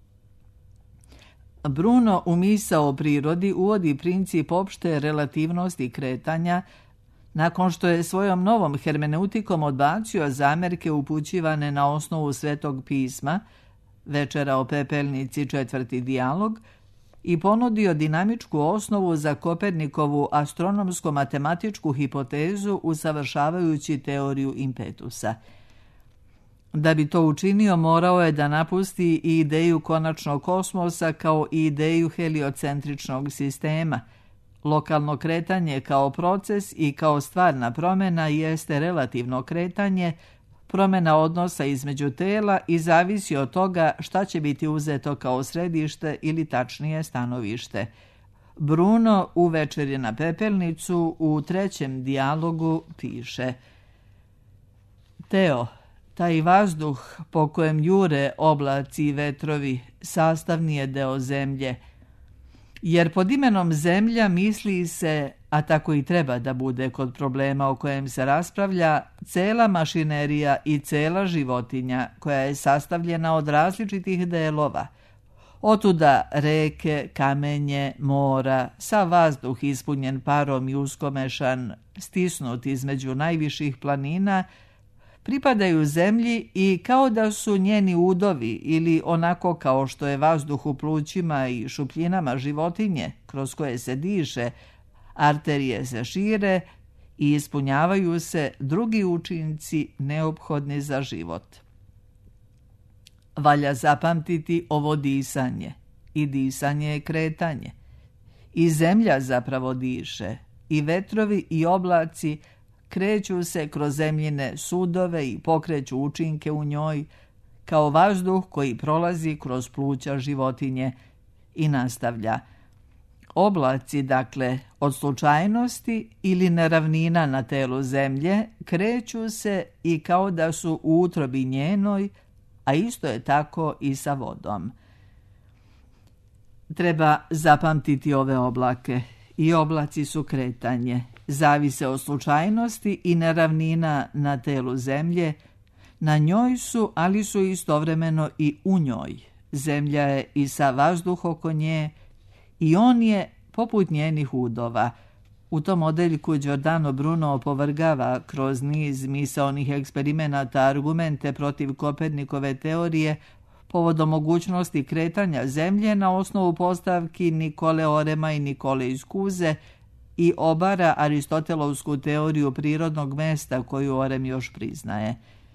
Bruno u misao o prirodi uvodi princip opšte relativnosti kretanja, Nakon što je svojom novom hermeneutikom odbacio zamerke upućivane na osnovu Svetog pisma, Večera o pepelnici, četvrti dijalog, i ponudio dinamičku osnovu za Kopernikovu astronomsko-matematičku hipotezu usavršavajući teoriju impetusa. Da bi to učinio, morao je da napusti i ideju konačnog kosmosa kao i ideju heliocentričnog sistema. Lokalno kretanje kao proces i kao stvarna promjena jeste relativno kretanje, promjena odnosa između tela i zavisi od toga šta će biti uzeto kao središte ili tačnije stanovište. Bruno u Večeri na pepelnicu u trećem dijalogu piše: Teo, taj vazduh po kojem jure oblaci i vetrovi sastavni je deo zemlje, jer pod imenom zemlja misli se, a tako i treba da bude kod problema o kojem se raspravlja, cela mašinerija i cela životinja koja je sastavljena od različitih delova. Otuda reke, kamenje, mora, sav vazduh ispunjen parom i uskomešan, stisnut između najviših planina, pripadaju zemlji i kao da su njeni udovi ili onako kao što je vazduh u plućima i šupljinama životinje kroz koje se diše, arterije se šire i ispunjavaju se drugi učinci neophodni za život. Valja zapamtiti ovo disanje, i disanje je kretanje. I zemlja zapravo diše, i vetrovi i oblaci kreću se kroz zemljine sudove i pokreću učinke u njoj, kao vazduh koji prolazi kroz pluća životinje, i nastavlja. Oblaci, dakle, od slučajnosti ili neravnina na telu zemlje, kreću se i kao da su u utrobi njenoj, a isto je tako i sa vodom. Treba zapamtiti ove oblake. I oblaci su kretanje, zavise od slučajnosti i neravnina na telu zemlje, na njoj su, ali su istovremeno i u njoj. Zemlja je i sa vazduh oko nje i on je poput njenih udova. U tom odeljku Giordano Bruno opovrgava kroz niz misaonih eksperimenata argumente protiv Kopernikove teorije povodom mogućnosti kretanja zemlje na osnovu postavki Nikole Orema i Nikole iz Kuze i obara Aristotelovsku teoriju prirodnog mesta koju Orem još priznaje.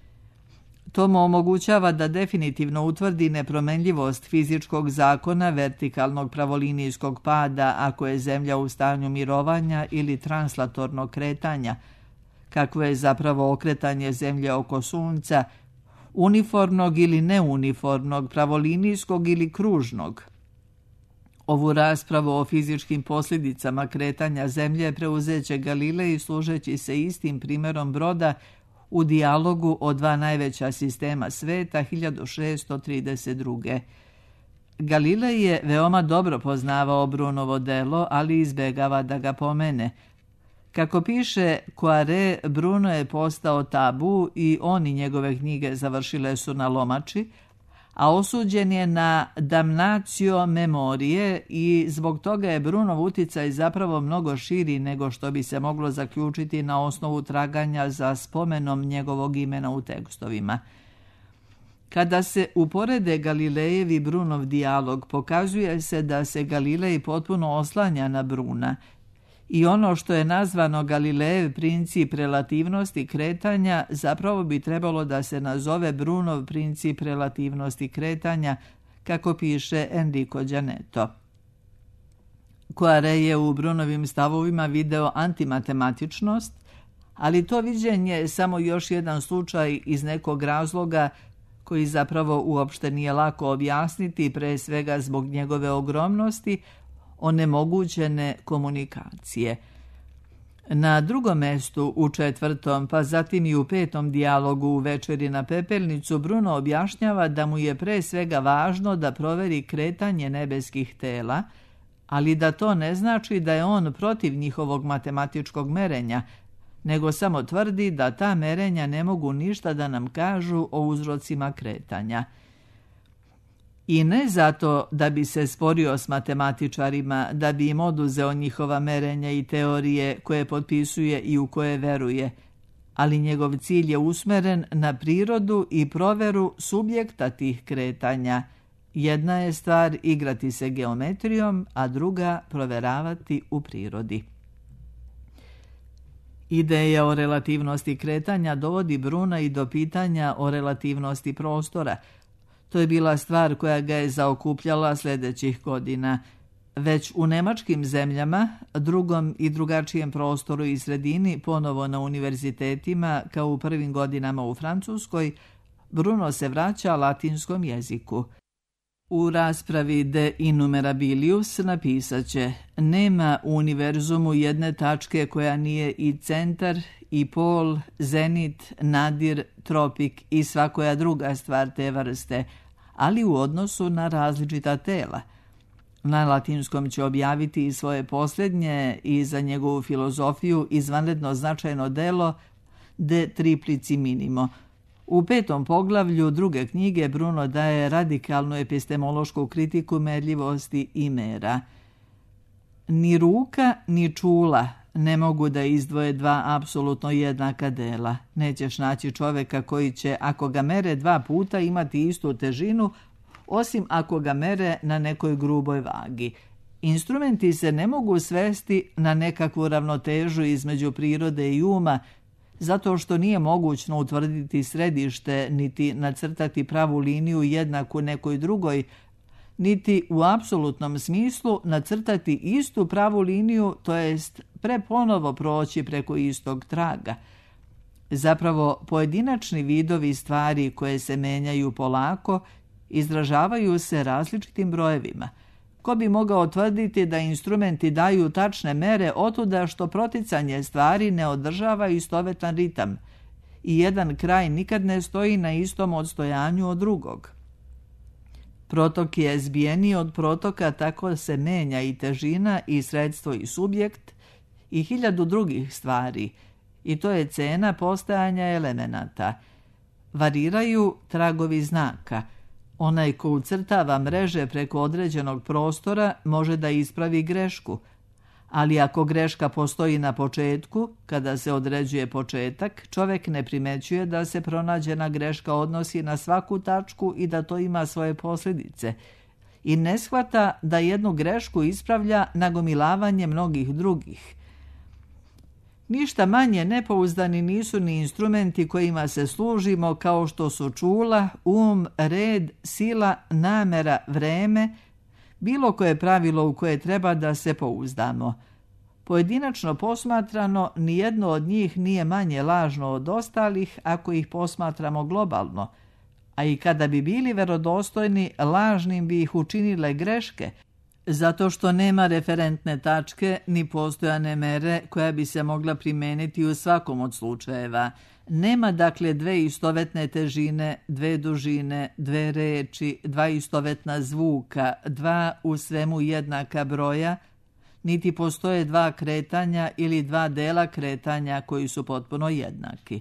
To mu omogućava da definitivno utvrdi nepromenljivost fizičkog zakona vertikalnog pravolinijskog pada ako je zemlja u stanju mirovanja ili translatornog kretanja, kakvo je zapravo okretanje zemlje oko sunca, uniformnog ili neuniformnog, pravolinijskog ili kružnog. Ovu raspravu o fizičkim posljedicama kretanja zemlje preuzeće Galilej služeći se istim primjerom broda u dijalogu o dva najveća sistema sveta hiljadu šeststo trideset druge. Galilej je veoma dobro poznavao Brunovo delo, ali izbjegava da ga pomene. Kako piše Poiret, Bruno je postao tabu i on i njegove knjige završile su na lomači, a osuđen je na damnatio memorije i zbog toga je Brunov uticaj zapravo mnogo širi nego što bi se moglo zaključiti na osnovu traganja za spomenom njegovog imena u tekstovima. Kada se uporede Galilejev i Brunov dijalog, pokazuje se da se Galilej potpuno oslanja na Bruna i ono što je nazvano Galilejev princip relativnosti kretanja zapravo bi trebalo da se nazove Brunov princip relativnosti kretanja, kako piše Enrico Gianetto. Poiret je u Brunovim stavovima video antimatematičnost, ali to viđenje je samo još jedan slučaj iz nekog razloga koji zapravo uopšte nije lako objasniti, pre svega zbog njegove ogromnosti, onemogućene komunikacije. Na drugom mestu, u četvrtom, pa zatim i u petom dijalogu u Večeri na pepelnicu, Bruno objašnjava da mu je pre svega važno da proveri kretanje nebeskih tela, ali da to ne znači da je on protiv njihovog matematičkog merenja, nego samo tvrdi da ta merenja ne mogu ništa da nam kažu o uzrocima kretanja. I ne zato da bi se sporio s matematičarima, da bi im oduzeo njihova merenja i teorije koje potpisuje i u koje veruje, ali njegov cilj je usmeren na prirodu i proveru subjekta tih kretanja. Jedna je stvar igrati se geometrijom, a druga proveravati u prirodi. Ideja o relativnosti kretanja dovodi Bruna i do pitanja o relativnosti prostora. To je bila stvar koja ga je zaokupljala sljedećih godina. Već u nemačkim zemljama, drugom i drugačijem prostoru i sredini, ponovo na univerzitetima, kao u prvim godinama u Francuskoj, Bruno se vraća latinskom jeziku. U raspravi De Innumerabilius napisat će: nema u univerzumu jedne tačke koja nije i centar, i pol, zenit, nadir, tropik i svakoja druga stvar te vrste, ali u odnosu na različita tela. Na latinskom će objaviti i svoje posljednje i za njegovu filozofiju izvanredno značajno delo De Triplici Minimo. U petom poglavlju druge knjige Bruno daje radikalnu epistemološku kritiku merljivosti i mera. Ni ruka, ni čula ne mogu da izdvoje dva apsolutno jednaka dela. Nećeš naći čovjeka koji će, ako ga mere dva puta, imati istu težinu, osim ako ga mere na nekoj gruboj vagi. Instrumenti se ne mogu svesti na nekakvu ravnotežu između prirode i uma, zato što nije mogućno utvrditi središte, niti nacrtati pravu liniju jednaku nekoj drugoj, niti u apsolutnom smislu nacrtati istu pravu liniju, to jest preponovo proći preko istog traga. Zapravo, pojedinačni vidovi stvari koje se menjaju polako izražavaju se različitim brojevima. Ko bi mogao tvrditi da instrumenti daju tačne mere otuda što proticanje stvari ne održava istovetan ritam i jedan kraj nikad ne stoji na istom odstojanju od drugog. Protok je zbijeniji od protoka, tako se menja i težina i sredstvo i subjekt i hiljadu drugih stvari, i to je cena postojanja elemenata. Variraju tragovi znaka. Onaj ko ucrtava mreže preko određenog prostora može da ispravi grešku, ali ako greška postoji na početku, kada se određuje početak, čovjek ne primećuje da se pronađena greška odnosi na svaku tačku i da to ima svoje posljedice, i ne shvata da jednu grešku ispravlja nagomilavanje mnogih drugih. Ništa manje nepouzdani nisu ni instrumenti kojima se služimo, kao što su čula, um, red, sila, namera, vreme, bilo koje pravilo u koje treba da se pouzdamo. Pojedinačno posmatrano, nijedno od njih nije manje lažno od ostalih ako ih posmatramo globalno, a i kada bi bili verodostojni, lažnim bi ih učinile greške, zato što nema referentne tačke ni postojane mere koja bi se mogla primijeniti u svakom od slučajeva. Nema dakle dve istovetne težine, dve dužine, dve reči, dva istovetna zvuka, dva u svemu jednaka broja, niti postoje dva kretanja ili dva dela kretanja koji su potpuno jednaki.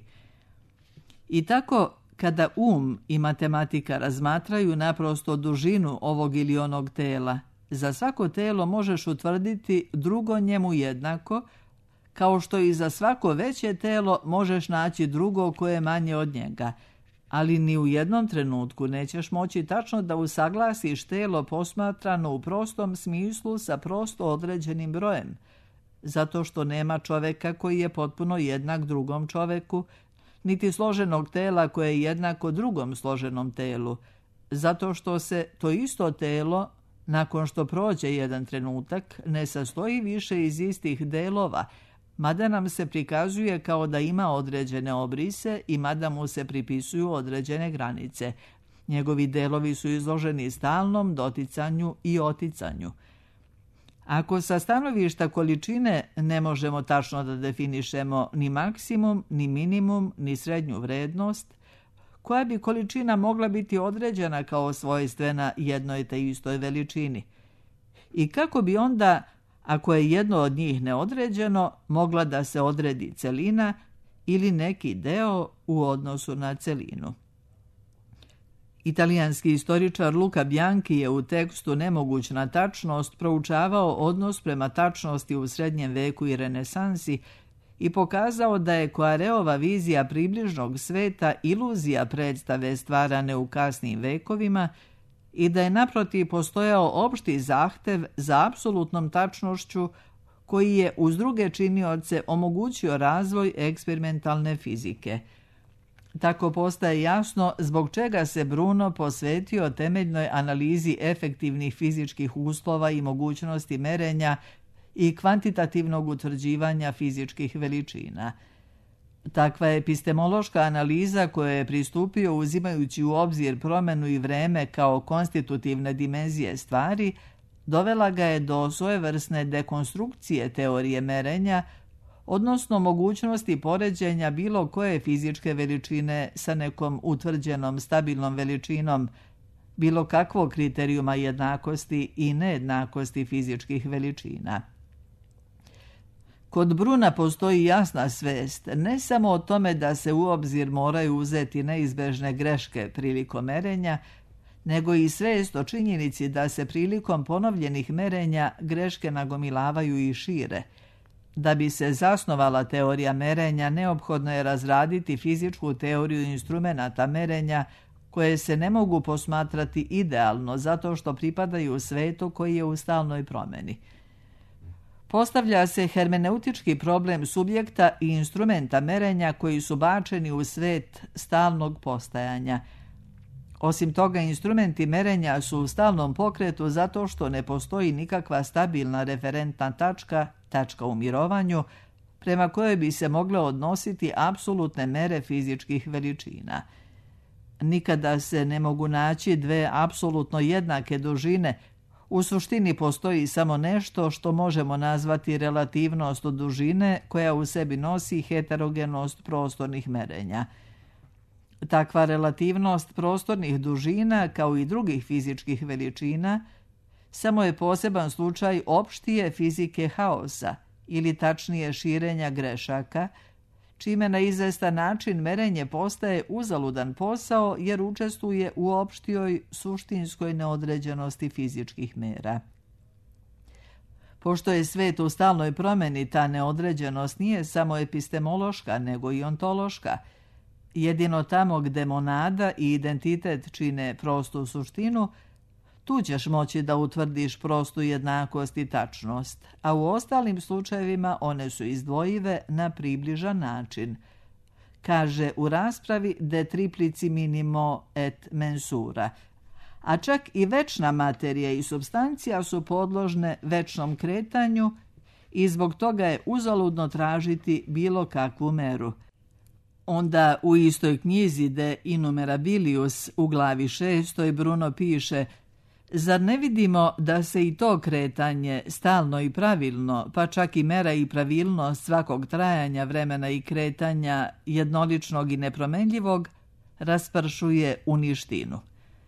I tako, kada um i matematika razmatraju naprosto dužinu ovog ili onog tela, za svako telo možeš utvrditi drugo njemu jednako, kao što i za svako veće telo možeš naći drugo koje je manje od njega, ali ni u jednom trenutku nećeš moći tačno da usaglasiš telo posmatrano u prostom smislu sa prosto određenim brojem, zato što nema čovjeka koji je potpuno jednak drugom čovjeku, niti složenog tela koje je jednako drugom složenom telu, zato što se to isto telo, nakon što prođe jedan trenutak, ne sastoji više iz istih delova, mada nam se prikazuje kao da ima određene obrise i mada mu se pripisuju određene granice. Njegovi delovi su izloženi stalnom doticanju i oticanju. Ako sa stanovišta količine ne možemo tačno da definišemo ni maksimum, ni minimum, ni srednju vrednost, koja bi količina mogla biti određena kao svojstvena jednoj te istoj veličini? I kako bi onda, ako je jedno od njih neodređeno, mogla da se odredi celina ili neki deo u odnosu na celinu? Italijanski istoričar Luca Bianchi je u tekstu Nemogućna tačnost proučavao odnos prema tačnosti u srednjem veku i renesansi i pokazao da je Poiretova vizija približnog sveta iluzija predstave stvarane u kasnim vekovima i da je naprotiv postojao opšti zahtev za apsolutnom tačnošću koji je uz druge činioce omogućio razvoj eksperimentalne fizike. Tako postaje jasno zbog čega se Bruno posvetio temeljnoj analizi efektivnih fizičkih uslova i mogućnosti merenja i kvantitativnog utvrđivanja fizičkih veličina. Takva epistemološka analiza koja je pristupio uzimajući u obzir promjenu i vreme kao konstitutivne dimenzije stvari, dovela ga je do svojevrsne dekonstrukcije teorije merenja, odnosno mogućnosti poređenja bilo koje fizičke veličine sa nekom utvrđenom stabilnom veličinom, bilo kakvog kriterijuma jednakosti i nejednakosti fizičkih veličina. Kod Bruna postoji jasna svest ne samo o tome da se u obzir moraju uzeti neizbežne greške prilikom merenja, nego i svest o činjenici da se prilikom ponovljenih merenja greške nagomilavaju i šire. Da bi se zasnovala teorija merenja, neophodno je razraditi fizičku teoriju instrumenata merenja koje se ne mogu posmatrati idealno zato što pripadaju svetu koji je u stalnoj promjeni. Postavlja se hermeneutički problem subjekta i instrumenta merenja koji su bačeni u svet stalnog postajanja. Osim toga, instrumenti merenja su u stalnom pokretu zato što ne postoji nikakva stabilna referentna tačka, tačka u mirovanju, prema kojoj bi se mogle odnositi apsolutne mere fizičkih veličina. Nikada se ne mogu naći dve apsolutno jednake dužine. U suštini postoji samo nešto što možemo nazvati relativnost od dužine koja u sebi nosi heterogenost prostornih merenja. Takva relativnost prostornih dužina, kao i drugih fizičkih veličina, samo je poseban slučaj opštije fizike haosa, ili tačnije širenja grešaka, čime na izvestan način merenje postaje uzaludan posao jer učestvuje u opštijoj suštinskoj neodređenosti fizičkih mera. Pošto je svet u stalnoj promjeni, ta neodređenost nije samo epistemološka, nego i ontološka. Jedino tamo gde monada i identitet čine prostu suštinu, tu ćeš moći da utvrdiš prostu jednakost i tačnost, a u ostalim slučajevima one su izdvojive na približan način. Kaže u raspravi de triplici minimo et mensura, a čak i večna materija i supstancija su podložne večnom kretanju i zbog toga je uzaludno tražiti bilo kakvu meru. Onda u istoj knjizi De Innumerabilius u glavi šestoj Bruno piše: zar ne vidimo da se i to kretanje stalno i pravilno, pa čak i mera i pravilnost svakog trajanja vremena i kretanja jednoličnog i nepromenljivog raspršuje u ništinu?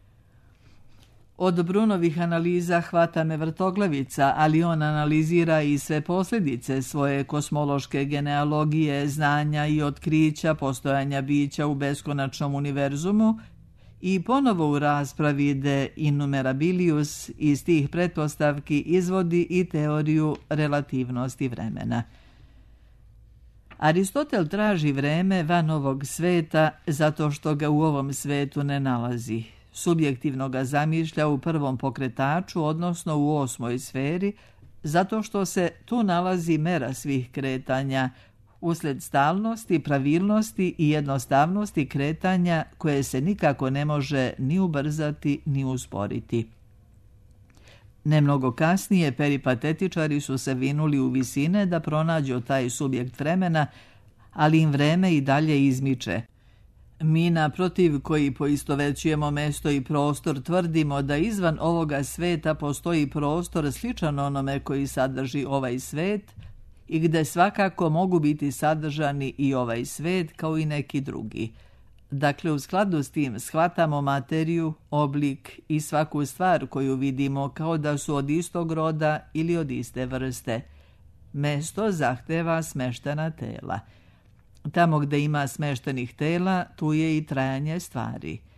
Od Brunovih analiza hvata me vrtoglavica, ali on analizira i sve posljedice svoje kosmološke genealogije, znanja i otkrića postojanja bića u beskonačnom univerzumu i ponovo u raspravi De Innumerabilius iz tih pretpostavki izvodi i teoriju relativnosti vremena. Aristotel traži vreme van ovog sveta zato što ga u ovom svetu ne nalazi. Subjektivno ga zamišlja u prvom pokretaču, odnosno u osmoj sferi, zato što se tu nalazi mera svih kretanja, usled stalnosti, pravilnosti i jednostavnosti kretanja koje se nikako ne može ni ubrzati ni usporiti. Nemnogo kasnije peripatetičari su se vinuli u visine da pronađu taj subjekt vremena, ali im vreme i dalje izmiče. Mi, naprotiv, koji poistovećujemo mesto i prostor, tvrdimo da izvan ovoga sveta postoji prostor sličan onome koji sadrži ovaj svet i gde svakako mogu biti sadržani i ovaj svet kao i neki drugi. Dakle, u skladu s tim shvatamo materiju, oblik i svaku stvar koju vidimo kao da su od istog roda ili od iste vrste. Mesto zahteva smeštena tela. Tamo gde ima smeštenih tela, tu je i trajanje stvari.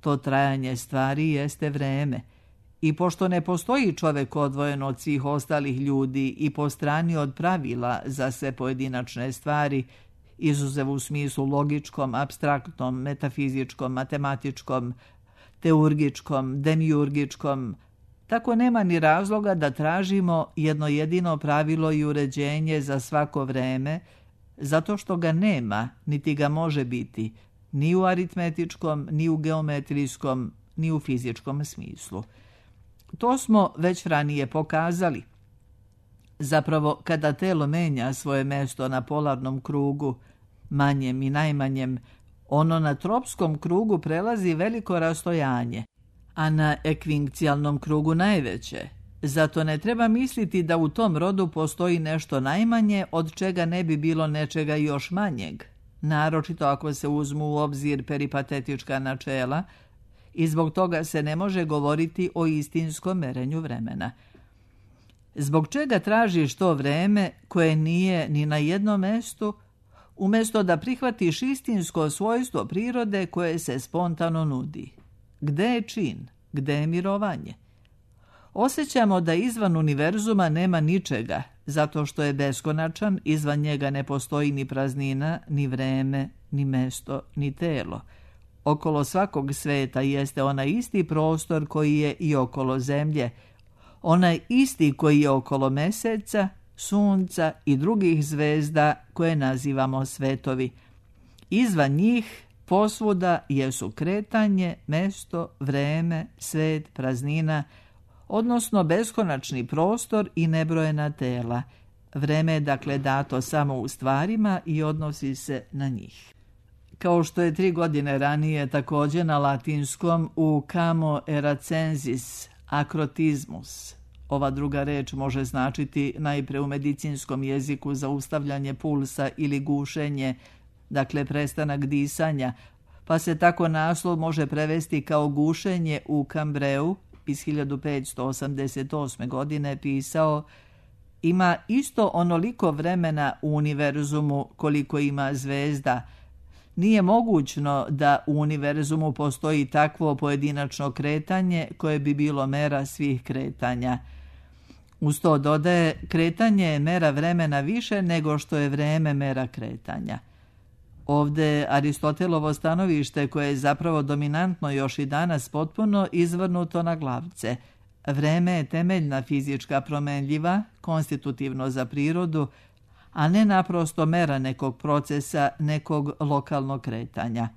To trajanje stvari jeste vreme. I pošto ne postoji čovek odvojen od svih ostalih ljudi i po strani od pravila za sve pojedinačne stvari, izuzev u smislu logičkom, apstraktnom, metafizičkom, matematičkom, teurgičkom, demiurgičkom, tako nema ni razloga da tražimo jedno jedino pravilo i uređenje za svako vreme, zato što ga nema, niti ga može biti, ni u aritmetičkom, ni u geometrijskom, ni u fizičkom smislu. To smo već ranije pokazali. Zapravo, kada telo menja svoje mesto na polarnom krugu, manjem i najmanjem, ono na tropskom krugu prelazi veliko rastojanje, a na ekvinkcijalnom krugu najveće. Zato ne treba misliti da u tom rodu postoji nešto najmanje od čega ne bi bilo nečega još manjeg, naročito ako se uzmu u obzir peripatetička načela, i zbog toga se ne može govoriti o istinskom merenju vremena. Zbog čega tražiš to vreme koje nije ni na jednom mestu, umjesto da prihvatiš istinsko svojstvo prirode koje se spontano nudi? Gde je čin? Gde je mirovanje? Osjećamo da izvan univerzuma nema ničega, zato što je beskonačan, izvan njega ne postoji ni praznina, ni vreme, ni mesto, ni telo. Okolo svakog sveta jeste onaj isti prostor koji je i okolo zemlje, onaj isti koji je okolo meseca, sunca i drugih zvezda koje nazivamo svetovi. Izvan njih posvuda jesu kretanje, mesto, vreme, svet, praznina, odnosno beskonačni prostor i nebrojena tela. Vreme je dakle dato samo u stvarima i odnosi se na njih. Kao što je tri godine ranije također na latinskom u camo eracensis, akrotizmus. Ova druga reč može značiti najpre u medicinskom jeziku zaustavljanje pulsa ili gušenje, dakle prestanak disanja, pa se tako naslov može prevesti kao gušenje u Cambreu iz hiljadu petsto osamdeset osme. godine pisao: ima isto onoliko vremena u univerzumu koliko ima zvezda. Nije mogućno da u univerzumu postoji takvo pojedinačno kretanje koje bi bilo mera svih kretanja. Uz to dodaje, kretanje je mera vremena više nego što je vreme mera kretanja. Ovdje je Aristotelovo stanovište, koje je zapravo dominantno još i danas, potpuno izvrnuto na glavce. Vreme je temeljna fizička promenljiva, konstitutivno za prirodu, a ne naprosto mera nekog procesa, nekog lokalnog kretanja.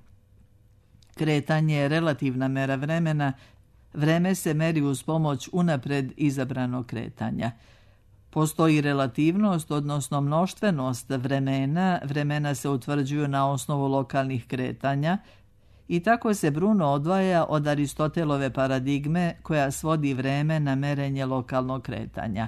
Kretanje je relativna mera vremena, vreme se meri uz pomoć unapred izabranog kretanja. Postoji relativnost, odnosno mnoštvenost vremena, vremena se utvrđuju na osnovu lokalnih kretanja i tako se Bruno odvaja od Aristotelove paradigme koja svodi vreme na merenje lokalnog kretanja.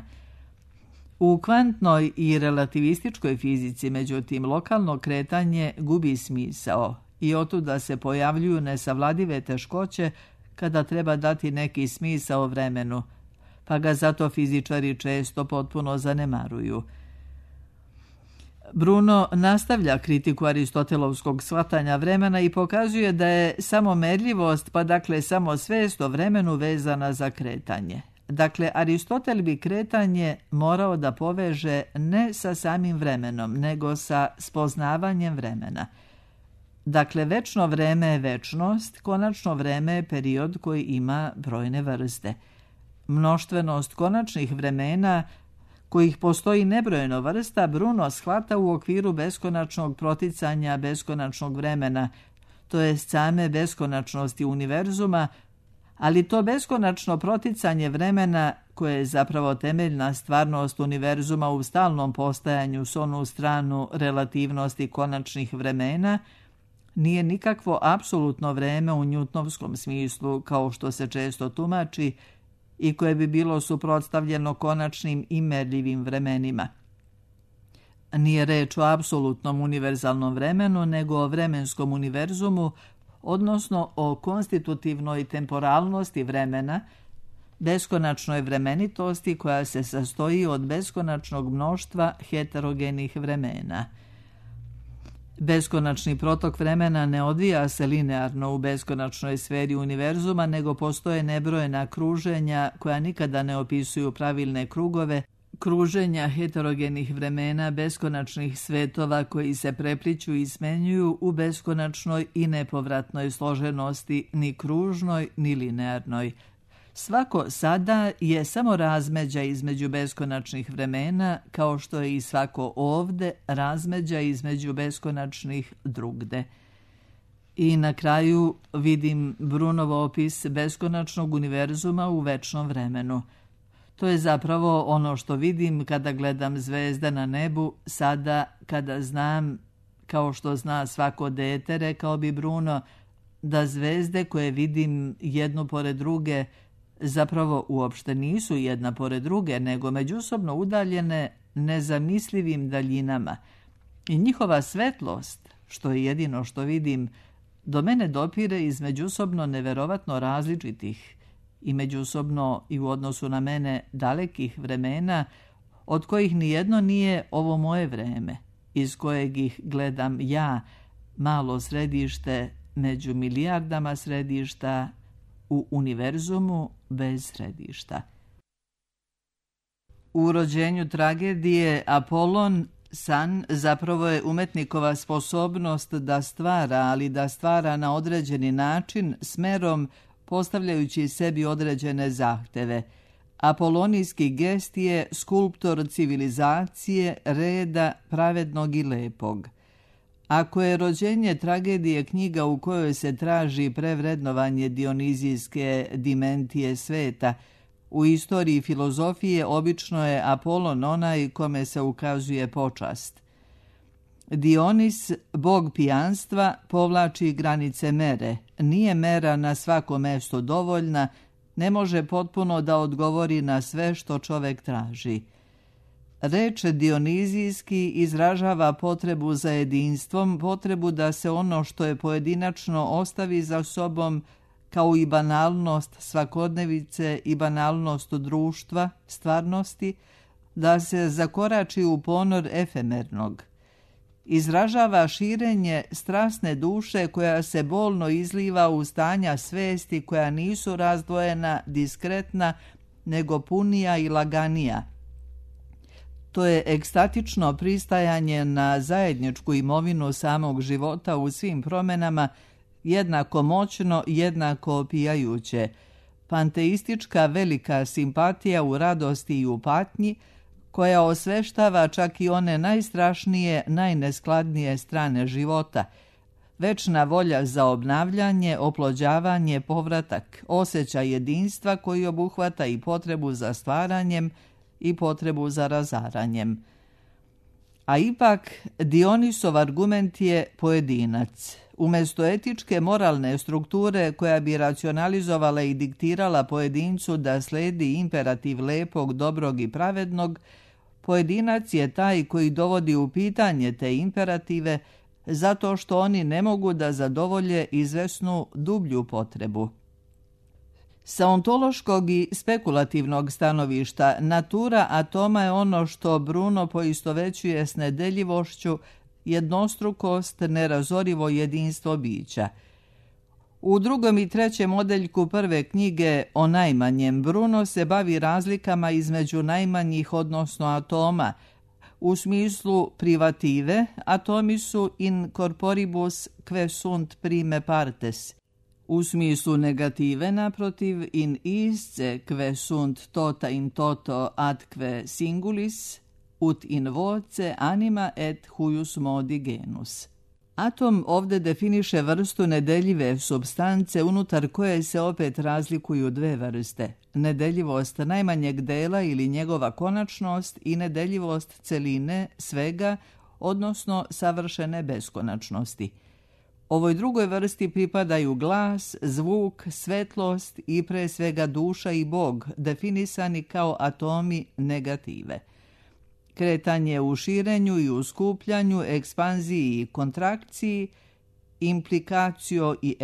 U kvantnoj i relativističkoj fizici, međutim, lokalno kretanje gubi smisao i otuda se pojavljuju nesavladive teškoće kada treba dati neki smisao vremenu, pa ga zato fizičari često potpuno zanemaruju. Bruno nastavlja kritiku aristotelovskog shvatanja vremena i pokazuje da je samo merljivost, pa dakle samo svest o vremenu vezana za kretanje. Dakle, Aristotel bi kretanje morao da poveže ne sa samim vremenom, nego sa spoznavanjem vremena. Dakle, večno vreme je večnost, konačno vreme je period koji ima brojne vrste. Mnoštvenost konačnih vremena, kojih postoji nebrojeno vrsta, Bruno shvata u okviru beskonačnog proticanja beskonačnog vremena, to je same beskonačnosti univerzuma, ali to beskonačno proticanje vremena, koje je zapravo temeljna stvarnost univerzuma u stalnom postajanju s onu stranu relativnosti konačnih vremena, nije nikakvo apsolutno vreme u njutnovskom smislu, kao što se često tumači, i koje bi bilo suprotstavljeno konačnim i merljivim vremenima. Nije reč o apsolutnom univerzalnom vremenu, nego o vremenskom univerzumu, odnosno o konstitutivnoj temporalnosti vremena, beskonačnoj vremenitosti koja se sastoji od beskonačnog mnoštva heterogenih vremena. Beskonačni protok vremena ne odvija se linearno u beskonačnoj sferi univerzuma, nego postoje nebrojena kruženja koja nikada ne opisuju pravilne krugove, kruženja heterogenih vremena, beskonačnih svetova koji se prepliću i smenjuju u beskonačnoj i nepovratnoj složenosti, ni kružnoj ni linearnoj. Svako sada je samo razmeđa između beskonačnih vremena, kao što je i svako ovde razmeđa između beskonačnih drugde. I na kraju vidim Brunovo opis beskonačnog univerzuma u večnom vremenu. To je zapravo ono što vidim kada gledam zvezde na nebu, sada kada znam, kao što zna svako dete, rekao bi Bruno, da zvezde koje vidim jednu pored druge zapravo uopšte nisu jedna pored druge, nego međusobno udaljene nezamislivim daljinama. I njihova svetlost, što je jedino što vidim, do mene dopire iz međusobno neverovatno različitih i međusobno i u odnosu na mene dalekih vremena, od kojih nijedno nije ovo moje vreme, iz kojeg ih gledam ja, malo središte među milijardama središta u univerzumu bez središta. U rođenju tragedije Apolon, san, zapravo je umetnikova sposobnost da stvara, ali da stvara na određeni način, smerom, postavljajući sebi određene zahteve. Apolonijski gest je skulptor civilizacije, reda, pravednog i lepog. Ako je rođenje tragedije knjiga u kojoj se traži prevrednovanje dionizijske dimentije sveta, u istoriji filozofije obično je Apolon onaj kome se ukazuje počast. Dionis, bog pijanstva, povlači granice mere. Nije mera na svako mesto dovoljna, ne može potpuno da odgovori na sve što čovek traži. Reč dionizijski izražava potrebu za jedinstvom, potrebu da se ono što je pojedinačno ostavi za sobom, kao i banalnost svakodnevice i banalnost društva, stvarnosti, da se zakorači u ponor efemernog. Izražava širenje strasne duše koja se bolno izliva u stanja svesti koja nisu razdvojena, diskretna, nego punija i laganija. To je ekstatično pristajanje na zajedničku imovinu samog života u svim promenama, jednako moćno, jednako opijajuće. Panteistička velika simpatija u radosti i u patnji, koja osveštava čak i one najstrašnije, najneskladnije strane života. Večna volja za obnavljanje, oplođavanje, povratak, osjećaj jedinstva koji obuhvata i potrebu za stvaranjem i potrebu za razaranjem. A ipak Dionisov argument je pojedinac. Umjesto etičke moralne strukture koja bi racionalizovala i diktirala pojedincu da sledi imperativ lepog, dobrog i pravednog, pojedinac je taj koji dovodi u pitanje te imperative zato što oni ne mogu da zadovolje izvesnu dublju potrebu. Sa ontološkog i spekulativnog stanovišta, natura atoma je ono što Bruno poistovećuje s nedeljivošću, jednostrukost, nerazorivo jedinstvo bića. U drugom i trećem odeljku prve knjige o najmanjem Bruno se bavi razlikama između najmanjih, odnosno atoma. U smislu privative, atomi su in corporibus que sunt prime partes. U smislu negative, naprotiv, in isce que sunt tota in toto atque singulis, ut in voce anima et huius modi genus. Atom ovde definiše vrstu nedeljive supstance unutar koje se opet razlikuju dve vrste. Nedeljivost najmanjeg dela ili njegova konačnost i nedeljivost celine, svega, odnosno savršene beskonačnosti. Ovoj drugoj vrsti pripadaju glas, zvuk, svetlost i pre svega duša i Bog, definisani kao atomi negative. Kretanje u širenju i u skupljanju, ekspanziji i kontrakciji, implikacio i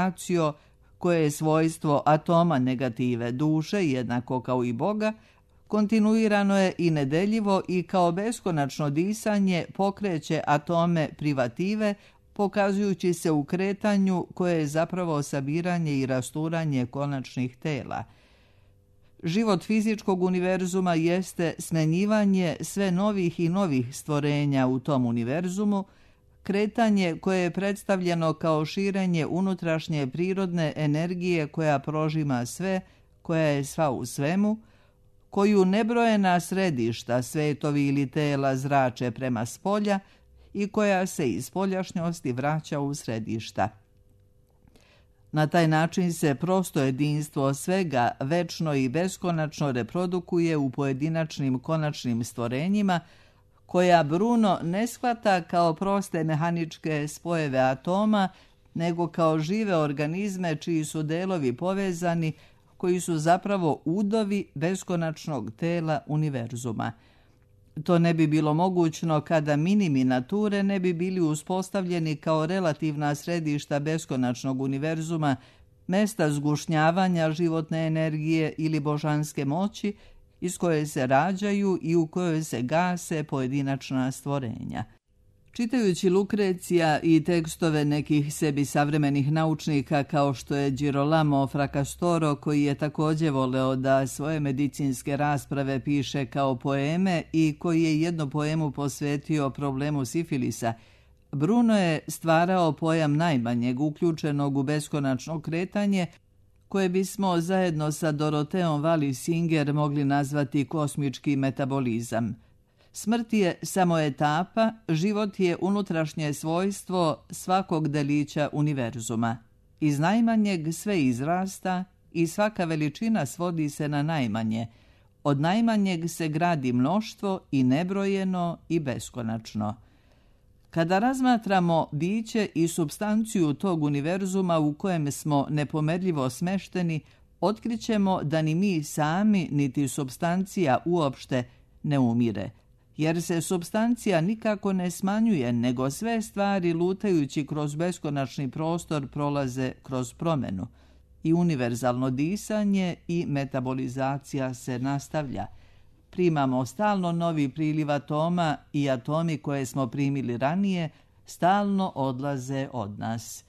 eksplikacio, koje je svojstvo atoma negative duše, jednako kao i Boga, kontinuirano je i nedeljivo i kao beskonačno disanje pokreće atome privative, pokazujući se u kretanju koje je zapravo sabiranje i rasturanje konačnih tela. Život fizičkog univerzuma jeste smenjivanje sve novih i novih stvorenja u tom univerzumu, kretanje koje je predstavljeno kao širenje unutrašnje prirodne energije koja prožima sve, koja je sva u svemu, koju nebrojena središta, svetovi ili tela zrače prema spolja i koja se iz spoljašnjosti vraća u središta. Na taj način se prosto jedinstvo svega večno i beskonačno reprodukuje u pojedinačnim konačnim stvorenjima, koja Bruno ne shvata kao proste mehaničke spojeve atoma, nego kao žive organizme čiji su delovi povezani, koji su zapravo udovi beskonačnog tela univerzuma. To ne bi bilo mogućno kada minimi nature ne bi bili uspostavljeni kao relativna središta beskonačnog univerzuma, mesta zgušnjavanja životne energije ili božanske moći, iz koje se rađaju i u kojoj se gase pojedinačna stvorenja. Čitajući Lukrecija i tekstove nekih sebi savremenih naučnika kao što je Girolamo Fracastoro, koji je također voleo da svoje medicinske rasprave piše kao poeme i koji je jednu poemu posvetio problemu sifilisa, Bruno je stvarao pojam najmanjeg uključenog u beskonačno kretanje, koje bismo zajedno sa Doroteom Wallis-Singer mogli nazvati kosmički metabolizam. Smrt je samo etapa, život je unutrašnje svojstvo svakog delića univerzuma. Iz najmanjeg sve izrasta i svaka veličina svodi se na najmanje. Od najmanjeg se gradi mnoštvo i nebrojeno i beskonačno. Kada razmatramo biće i supstanciju tog univerzuma u kojem smo nepomerljivo smešteni, otkrićemo da ni mi sami, niti supstancija uopšte ne umire, jer se supstancija nikako ne smanjuje, nego sve stvari lutajući kroz beskonačni prostor prolaze kroz promenu. I univerzalno disanje i metabolizacija se nastavlja. Primamo stalno novi priliv atoma i atomi koje smo primili ranije stalno odlaze od nas.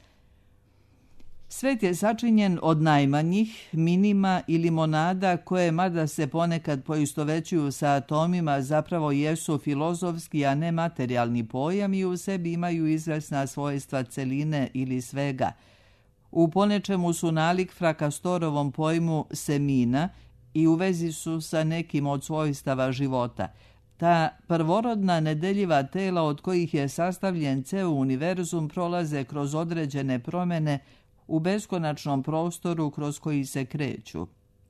Svet je sačinjen od najmanjih, minima ili monada koje, mada se ponekad poistovećuju sa atomima, zapravo jesu filozofski, a ne materijalni pojam i u sebi imaju izvesna svojstva celine ili svega. U ponečemu su nalik Fracastorovom pojmu semina i u vezi su sa nekim od svojstava života. Ta prvorodna nedeljiva tela od kojih je sastavljen ceo univerzum prolaze kroz određene promjene u beskonačnom prostoru kroz koji se kreću.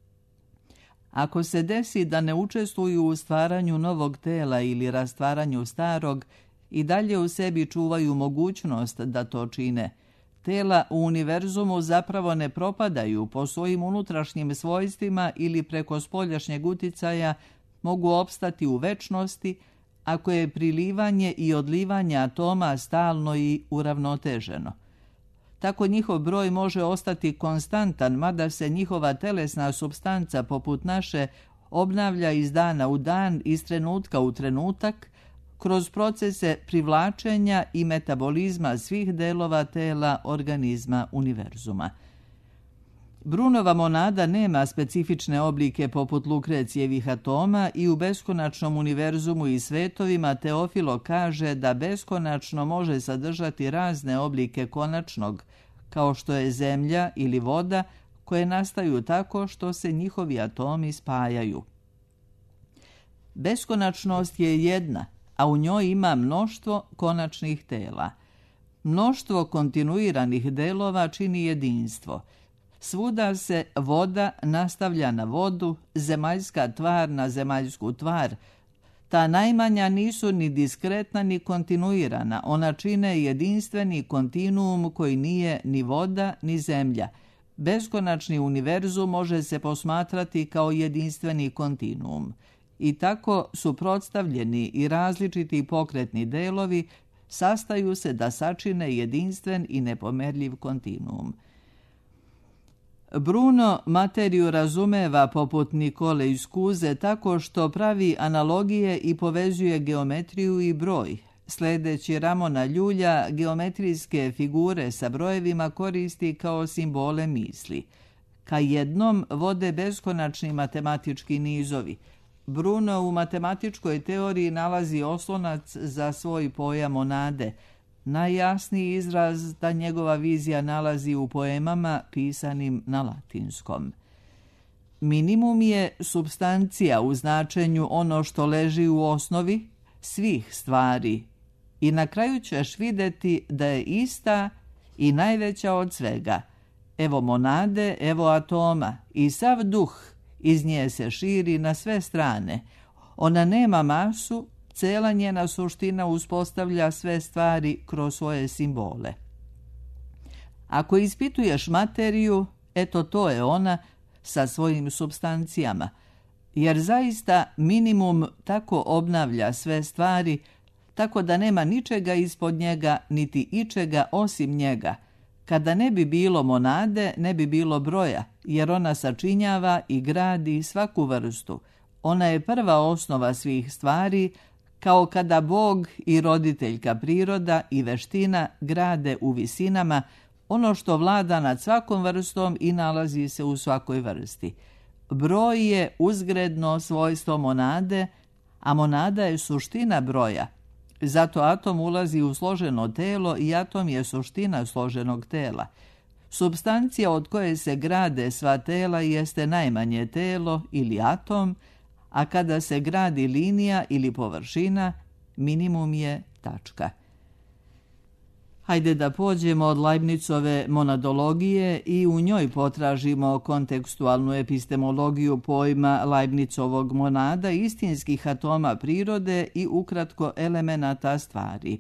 Ako se desi da ne učestvuju u stvaranju novog tela ili rastvaranju starog, i dalje u sebi čuvaju mogućnost da to čine. Tela u univerzumu zapravo ne propadaju, po svojim unutrašnjim svojstvima ili preko spoljašnjeg uticaja mogu opstati u večnosti, ako je prilivanje i odlivanje atoma stalno i uravnoteženo. Tako njihov broj može ostati konstantan, mada se njihova telesna supstanca poput naše obnavlja iz dana u dan, iz trenutka u trenutak, kroz procese privlačenja i metabolizma svih delova tela organizma univerzuma. Brunova monada nema specifične oblike poput Lukrecijevih atoma i u beskonačnom univerzumu i svetovima Teofilo kaže da beskonačno može sadržati razne oblike konačnog, kao što je zemlja ili voda, koje nastaju tako što se njihovi atomi spajaju. Beskonačnost je jedna, a u njoj ima mnoštvo konačnih tela. Mnoštvo kontinuiranih delova čini jedinstvo. Svuda se voda nastavlja na vodu, zemaljska tvar na zemaljsku tvar. Ta najmanja nisu ni diskretna ni kontinuirana, ona čine jedinstveni kontinuum koji nije ni voda ni zemlja. Beskonačni univerzum može se posmatrati kao jedinstveni kontinuum. I tako suprotstavljeni i različiti pokretni delovi sastaju se da sačine jedinstven i nepomerljiv kontinuum. Bruno materiju razumeva poput Nikole iz Kuze tako što pravi analogije i povezuje geometriju i broj. Sledeći Ramona Ljulja, geometrijske figure sa brojevima koristi kao simbole misli. Ka jednom vode beskonačni matematički nizovi. Bruno u matematičkoj teoriji nalazi oslonac za svoj pojam monade. Najjasniji izraz da njegova vizija nalazi u poemama pisanim na latinskom. Minimum je supstancija u značenju ono što leži u osnovi svih stvari i na kraju ćeš vidjeti da je ista i najveća od svega. Evo monade, evo atoma i sav duh iz nje se širi na sve strane. Ona nema masu, cela njena suština uspostavlja sve stvari kroz svoje simbole. Ako ispituješ materiju, eto to je ona sa svojim supstancijama, jer zaista minimum tako obnavlja sve stvari, tako da nema ničega ispod njega, niti ičega osim njega. Kada ne bi bilo monade, ne bi bilo broja, jer ona sačinjava i gradi svaku vrstu. Ona je prva osnova svih stvari, kao kada Bog i roditeljka priroda i veština grade u visinama ono što vlada nad svakom vrstom i nalazi se u svakoj vrsti. Broj je uzgredno svojstvo monade, a monada je suština broja. Zato atom ulazi u složeno telo i atom je suština složenog tela. Supstancija od koje se grade sva tela jeste najmanje telo ili atom, a kada se gradi linija ili površina, minimum je tačka. Hajde da pođemo od Leibnicove monadologije i u njoj potražimo kontekstualnu epistemologiju pojma Leibnicovog monada, istinskih atoma prirode i ukratko elemenata stvari.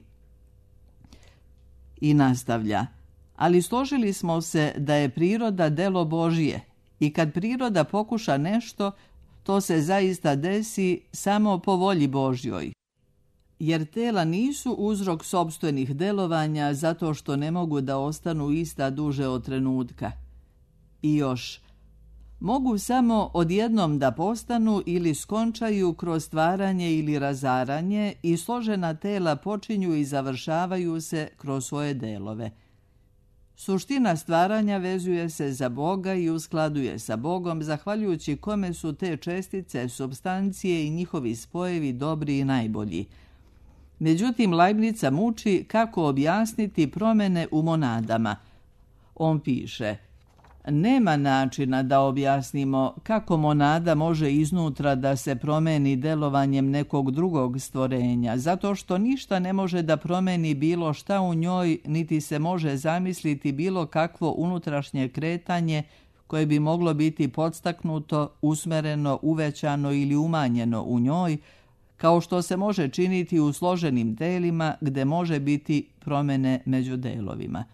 I nastavlja, ali složili smo se da je priroda delo Božije i kad priroda pokuša nešto, to se zaista desi samo po volji Božjoj. Jer tela nisu uzrok sopstvenih delovanja zato što ne mogu da ostanu ista duže od trenutka. I još, mogu samo odjednom da postanu ili skončaju kroz stvaranje ili razaranje i složena tela počinju i završavaju se kroz svoje delove. Suština stvaranja vezuje se za Boga i uskladuje sa Bogom, zahvaljujući kome su te čestice, supstancije i njihovi spojevi dobri i najbolji. Međutim, Leibnica muči kako objasniti promjene u monadama. On piše, nema načina da objasnimo kako monada može iznutra da se promeni delovanjem nekog drugog stvorenja, zato što ništa ne može da promeni bilo šta u njoj, niti se može zamisliti bilo kakvo unutrašnje kretanje koje bi moglo biti podstaknuto, usmereno, uvećano ili umanjeno u njoj, kao što se može činiti u složenim telima gde može biti promjene među delovima.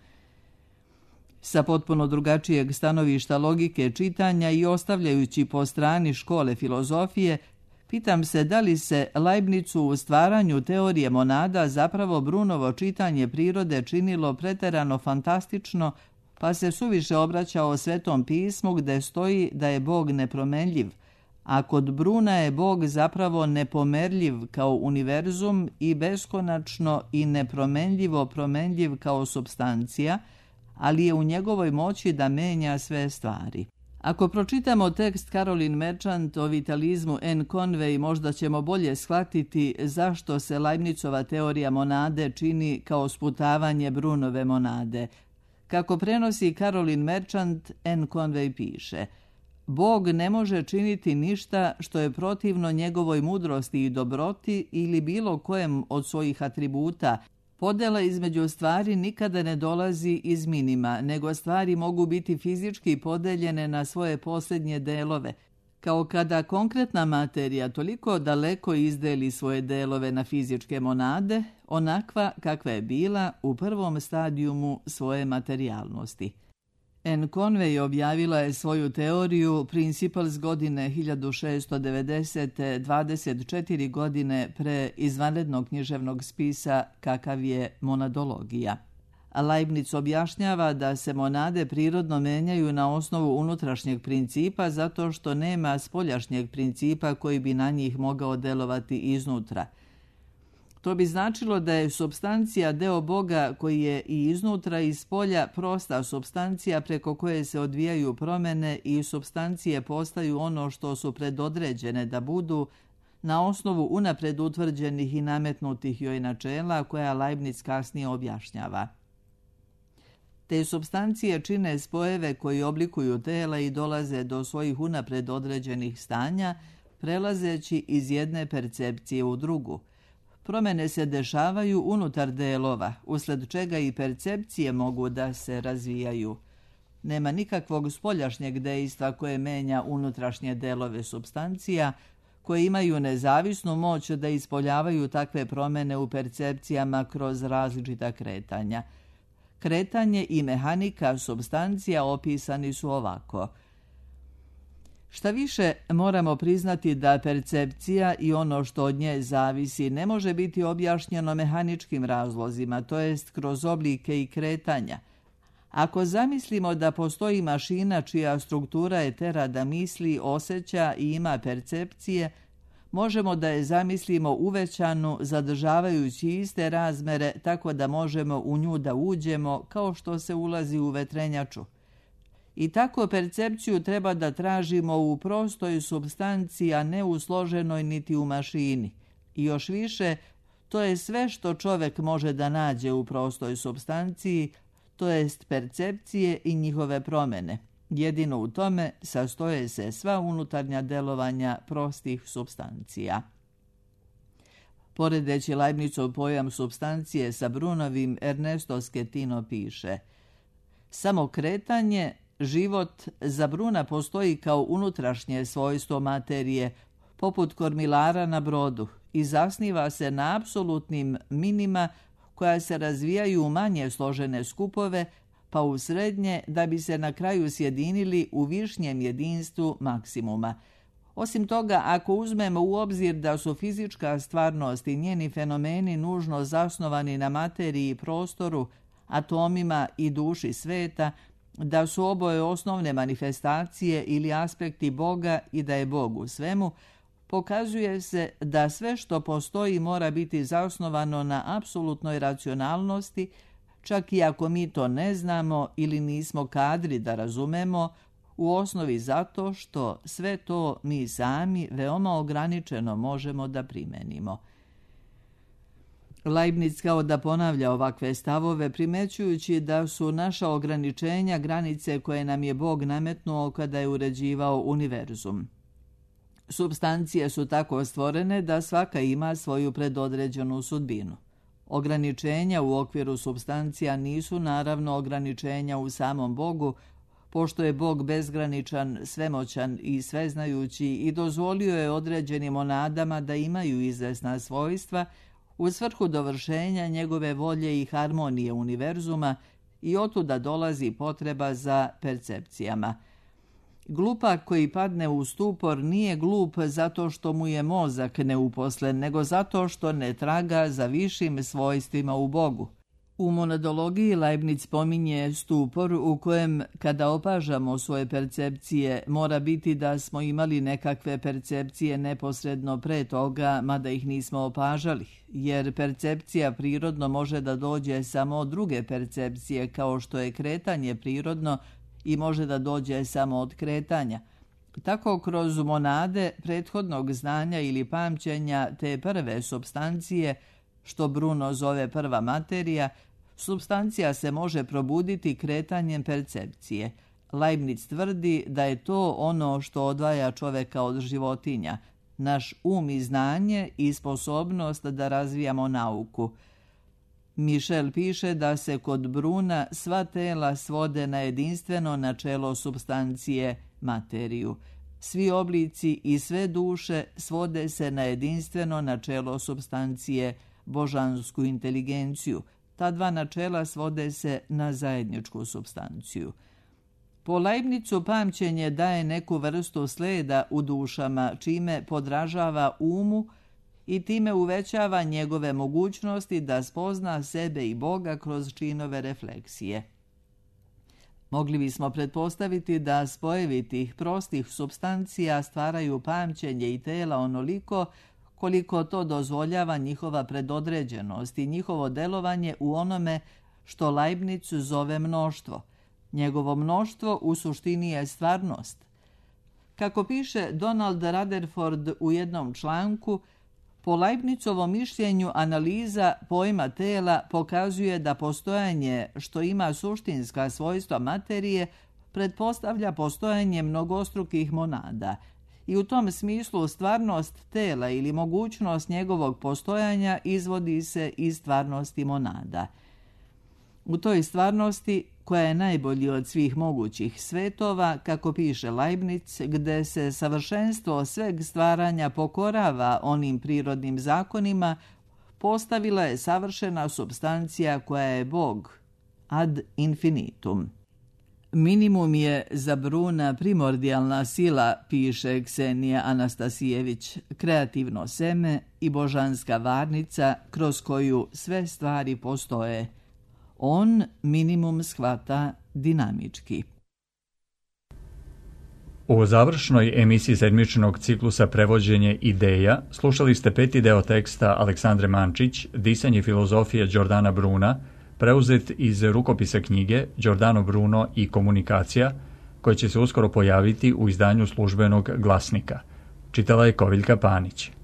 Sa potpuno drugačijeg stanovišta logike čitanja i ostavljajući po strani škole filozofije, pitam se da li se Leibnicu u stvaranju teorije monada zapravo Brunovo čitanje prirode činilo preterano fantastično, pa se suviše obraćao Svetom pismu gde stoji da je Bog nepromenljiv, a kod Bruna je Bog zapravo nepomerljiv kao univerzum i beskonačno i nepromenljivo promenljiv kao supstancija, ali je u njegovoj moći da menja sve stvari. Ako pročitamo tekst Caroline Merchant o vitalizmu Anne Conway, možda ćemo bolje shvatiti zašto se Leibnicova teorija monade čini kao sputavanje Brunove monade. Kako prenosi Caroline Merchant, Anne Conway piše: Bog ne može činiti ništa što je protivno njegovoj mudrosti i dobroti ili bilo kojem od svojih atributa. Podela između stvari nikada ne dolazi iz minima, nego stvari mogu biti fizički podeljene na svoje posljednje delove, kao kada konkretna materija toliko daleko izdeli svoje delove na fizičke monade, onakva kakva je bila u prvom stadijumu svoje materijalnosti. Anne Conway objavila je svoju teoriju Principles godine hiljadu šeststo devedesete, dvadeset četiri godine pre izvanrednog književnog spisa kakav je monadologija. Leibniz objašnjava da se monade prirodno menjaju na osnovu unutrašnjeg principa zato što nema spoljašnjeg principa koji bi na njih mogao delovati iznutra. To bi značilo da je supstancija deo Boga koji je i iznutra i spolja prosta supstancija preko koje se odvijaju promjene i supstancije postaju ono što su predodređene da budu na osnovu unapred utvrđenih i nametnutih joj načela koja Leibniz kasnije objašnjava. Te supstancije čine spojeve koji oblikuju tela i dolaze do svojih unapred određenih stanja, prelazeći iz jedne percepcije u drugu. Promjene se dešavaju unutar delova, usled čega i percepcije mogu da se razvijaju. Nema nikakvog spoljašnjeg dejstva koje menja unutrašnje delove supstancija, koje imaju nezavisnu moć da ispoljavaju takve promjene u percepcijama kroz različita kretanja. Kretanje i mehanika supstancija opisani su ovako. Šta više, moramo priznati da percepcija i ono što od nje zavisi ne može biti objašnjeno mehaničkim razlozima, to jest kroz oblike i kretanja. Ako zamislimo da postoji mašina čija struktura je tera da misli, osjeća i ima percepcije, možemo da je zamislimo uvećanu, zadržavajući iste razmere, tako da možemo u nju da uđemo kao što se ulazi u vetrenjaču. I tako percepciju treba da tražimo u prostoj supstanciji, a ne u složenoj niti u mašini. I još više, to je sve što čovjek može da nađe u prostoj supstanciji, to jest percepcije i njihove promjene. Jedino u tome sastoje se sva unutarnja delovanja prostih supstancija. Poredeći Leibnizov pojam supstancije sa Brunovim, Ernesto Schettino piše: samo kretanje, život, za Bruna postoji kao unutrašnje svojstvo materije, poput kormilara na brodu, i zasniva se na apsolutnim minima koja se razvijaju u manje složene skupove, pa u srednje, da bi se na kraju sjedinili u višnjem jedinstvu maksimuma. Osim toga, ako uzmemo u obzir da su fizička stvarnost i njeni fenomeni nužno zasnovani na materiji i prostoru, atomima i duši sveta, da su oboje osnovne manifestacije ili aspekti Boga i da je Bog u svemu, pokazuje se da sve što postoji mora biti zasnovano na apsolutnoj racionalnosti, čak i ako mi to ne znamo ili nismo kadri da razumemo, u osnovi zato što sve to mi sami veoma ograničeno možemo da primenimo. Leibniz kao da ponavlja ovakve stavove, primećujući da su naša ograničenja granice koje nam je Bog nametnuo kada je uređivao univerzum. Supstancije su tako stvorene da svaka ima svoju predodređenu sudbinu. Ograničenja u okviru supstancija nisu naravno ograničenja u samom Bogu, pošto je Bog bezgraničan, svemoćan i sveznajući i dozvolio je određenim monadama da imaju izvesna svojstva u svrhu dovršenja njegove volje i harmonije univerzuma, i otuda dolazi potreba za percepcijama. Glupak koji padne u stupor nije glup zato što mu je mozak neuposlen, nego zato što ne traga za višim svojstvima u Bogu. U monadologiji Leibniz spominje stupor u kojem, kada opažamo svoje percepcije, mora biti da smo imali nekakve percepcije neposredno pre toga, mada ih nismo opažali, jer percepcija prirodno može da dođe samo od druge percepcije, kao što je kretanje prirodno i može da dođe samo od kretanja. Tako kroz monade prethodnog znanja ili pamćenja te prve supstancije, što Bruno zove prva materija, supstancija se može probuditi kretanjem percepcije. Leibniz tvrdi da je to ono što odvaja čoveka od životinja, naš um i znanje i sposobnost da razvijamo nauku. Michel piše da se kod Bruna sva tela svode na jedinstveno načelo supstancije, materiju. Svi oblici i sve duše svode se na jedinstveno načelo supstancije, božansku inteligenciju. Ta dva načela svode se na zajedničku supstanciju. Po Leibnizu pamćenje daje neku vrstu sleda u dušama, čime podražava umu i time uvećava njegove mogućnosti da spozna sebe i Boga kroz činove refleksije. Mogli bismo pretpostaviti da spojevi tih prostih supstancija stvaraju pamćenje i tela onoliko koliko to dozvoljava njihova predodređenost i njihovo delovanje u onome što Leibniz zove mnoštvo. Njegovo mnoštvo u suštini je stvarnost. Kako piše Donald Rutherford u jednom članku, po Leibnizovom mišljenju analiza pojma tela pokazuje da postojanje što ima suštinska svojstva materije pretpostavlja postojanje mnogostrukih monada i u tom smislu stvarnost tela ili mogućnost njegovog postojanja izvodi se iz stvarnosti monada. U toj stvarnosti, koja je najbolji od svih mogućih svetova, kako piše Leibniz, gde se savršenstvo sveg stvaranja pokorava onim prirodnim zakonima, postavila je savršena supstancija koja je Bog, ad infinitum. Minimum je za Bruna primordijalna sila, piše Ksenija Anastasijević, kreativno seme i božanska varnica kroz koju sve stvari postoje. On minimum shvata dinamički. U završnoj emisiji sedmičnog ciklusa Prevođenje ideja slušali ste peti deo teksta Aleksandre Mančić, Disanje filozofije Giordana Bruna, preuzet iz rukopisa knjige Giordano Bruno i komunikacija, koja će se uskoro pojaviti u izdanju Službenog glasnika. Čitala je Koviljka Panić.